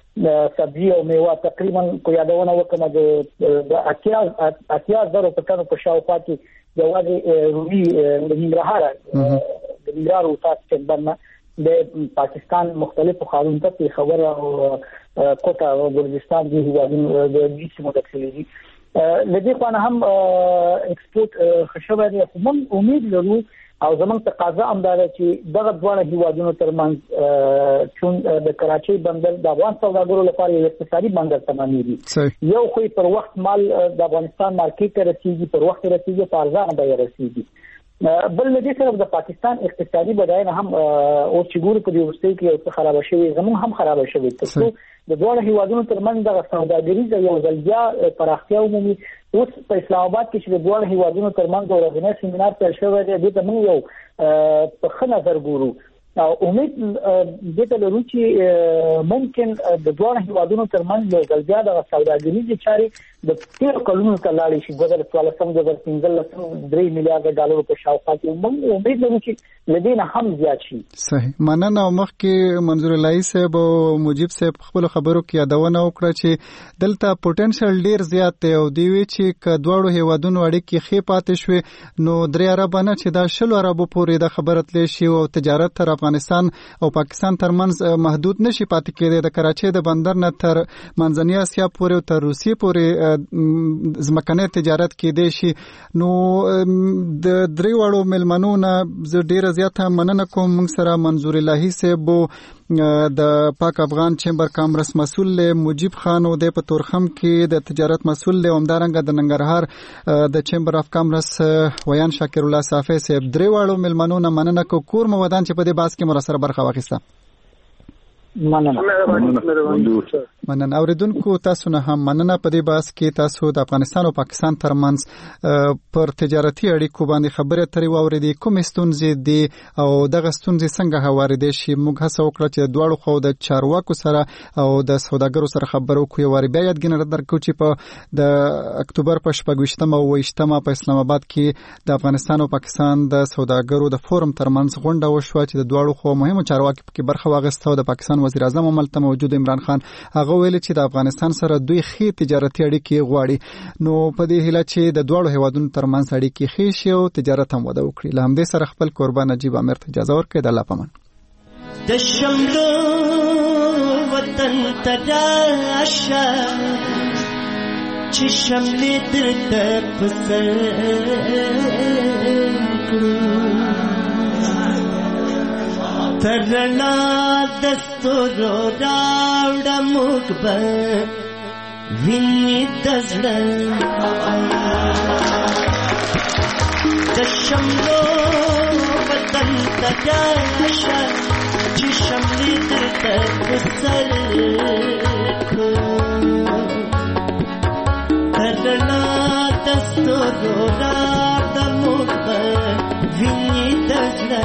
سبزی او میوه تقریبا کو یادونه وکړه د اتیا اتیا زره په ټنو په شاوخوا کې یوازې رومي د ننګرهار د ننګرهار او تاسو باندې د پاکستان مختلفو ښارونو ته خبر او کوټه او بلوچستان د هیوادونو د دې سیمو د کلیدي لدې خو نه هم ایکسپورت خشبه دي هم امید لرو او زمونږ تقاضا هم دا ده چې دغه دواړه هیوادونو ترمنځ چون د کراچۍ بندر د افغان سوداګرو لپاره یو اقتصادي بندر تمامېږي یو خو پر وخت مال د افغانستان مارکیټ ته رسیږي پر وخت رسیږي په ارزانه بیه رسیږي بل لدې سره د پاکستان اقتصادي بډاینه هم او چې ګورو په دې وروستۍ کې یو څه خراب شوی زمونږ هم خراب شوی ترڅو د دواړو هیوادونو ترمنځ د سوداګریز یو ځل بیا پراختیا ومومي اوس په اسلام آباد کې چې د دوه هیوادونو ترمنځ یو ورځنی سیمینار پیل شوی دی د موږ یو په ښه نظر ګورو او امید دې ته لرو چې ممکن د دوه هیوادونو ترمنځ یو ځل بیا د سوداګریزي چارې د تیر کلونو ته لاړې شي د دوه سم د پنځلس درې میلیارډ ډالر په شاوخوا کې موږ امید لرو چې لدينا هم زیات شي صحیح مننه او مخکې منظور الهی صاحب او مجيب صاحب خپل خبرو کې یادونه وکړه چې دلته پوتنشل ډیر زیات دی او دی وی چې ک دوړو هیوادونو اړیکې خې پاتې شوې نو درې عربانه چې دا شل عربو پورې د خبرت لې شي او تجارت تر افغانستان او پاکستان ترمنځ محدود نشي پاتې کېدی د کراچۍ د بندر نه تر منځنۍ اسیا پورې او تر روسیې پورې زمکنه تجارت کې دی شي نو د درې وړو ملمنو نه زه ډیره زیاته مننه کوم موږ سره منظور الهی صاحب د پاک افغان چیمبر کامرس مسؤل له مجيب خان او د پتورخم کې د تجارت مسؤل له همدارنګ د ننګرهار د چیمبر اف کامرس ویان شاکر الله صافی صاحب درې واړو ملمنو نه مننه کو کور مو ودان چې په دې باس کې مر سره برخه واخیسته مننه مننه اوریدونکو تاسو نه هم مننه په دې باس کې تاسو د افغانستان او پاکستان ترمنځ پر تجارتي اړیکو باندې خبرې اترې واوریدې کوم ستونزې دي او دغه ستونزې څنګه هواریدې شي موږ هڅه وکړه چې دواړو خو د چارواکو سره او د سوداګرو سره خبرو کوو یو واری بیا یادګنه درکو چې په د اکتوبر په شپږشتمه او ویشتمه په اسلام آباد کې د افغانستان او پاکستان د سوداګرو د فورم ترمنځ غونډه وشوه چې د دواړو خو مهمو چارواکو کې برخه واغسته او د پاکستان وزیر اعظم مملته موجود عمران خان هغه ویل چې د افغانستان سره دوی خې تجارتي اړیکې غواړي نو په دې هیله چې د دوړو هیوادونو ترمنځ اړیکې خې شي او تجارت هم وده وکړي له همدې سره خپل قربان نجیب امیر ته اجازه ورکړي د الله پامان د شملو وطن تراشه چې شملې درته پسر کړو ترنا دستورو راوڑا مکبا وینی دزڑا دشملو وطن تجاشا چی شملی درتا بسر کو ترنا دستورو راوڑا مکبا وینی دزڑا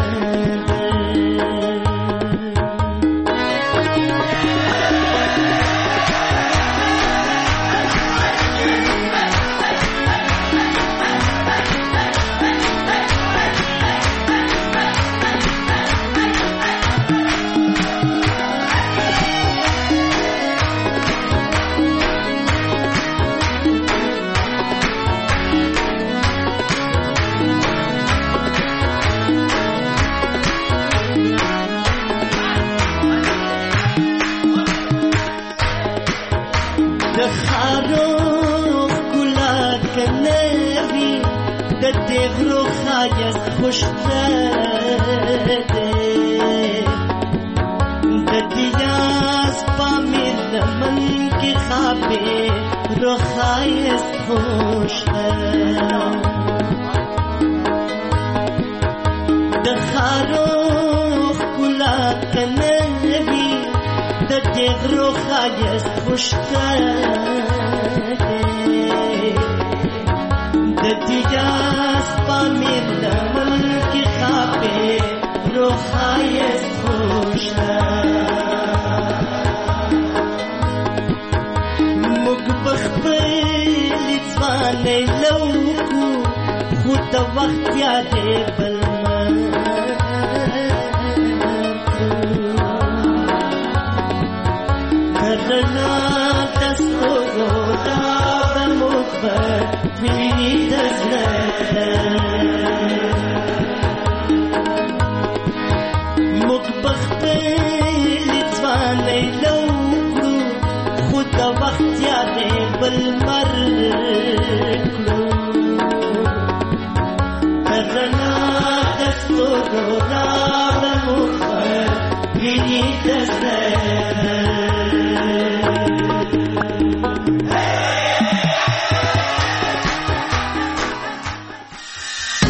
غرو خایست خوشتر ده ددیاز پامیر من کی خوابه رو خایست خوشتر دخارو کلا کنوی ددی غرو خایست خوشتر ددیاز پامیر من کی خوابه رو خایست خوشتر مقبخبلی زوانه لوکو خود وقت یاده بلمن کرنا بدل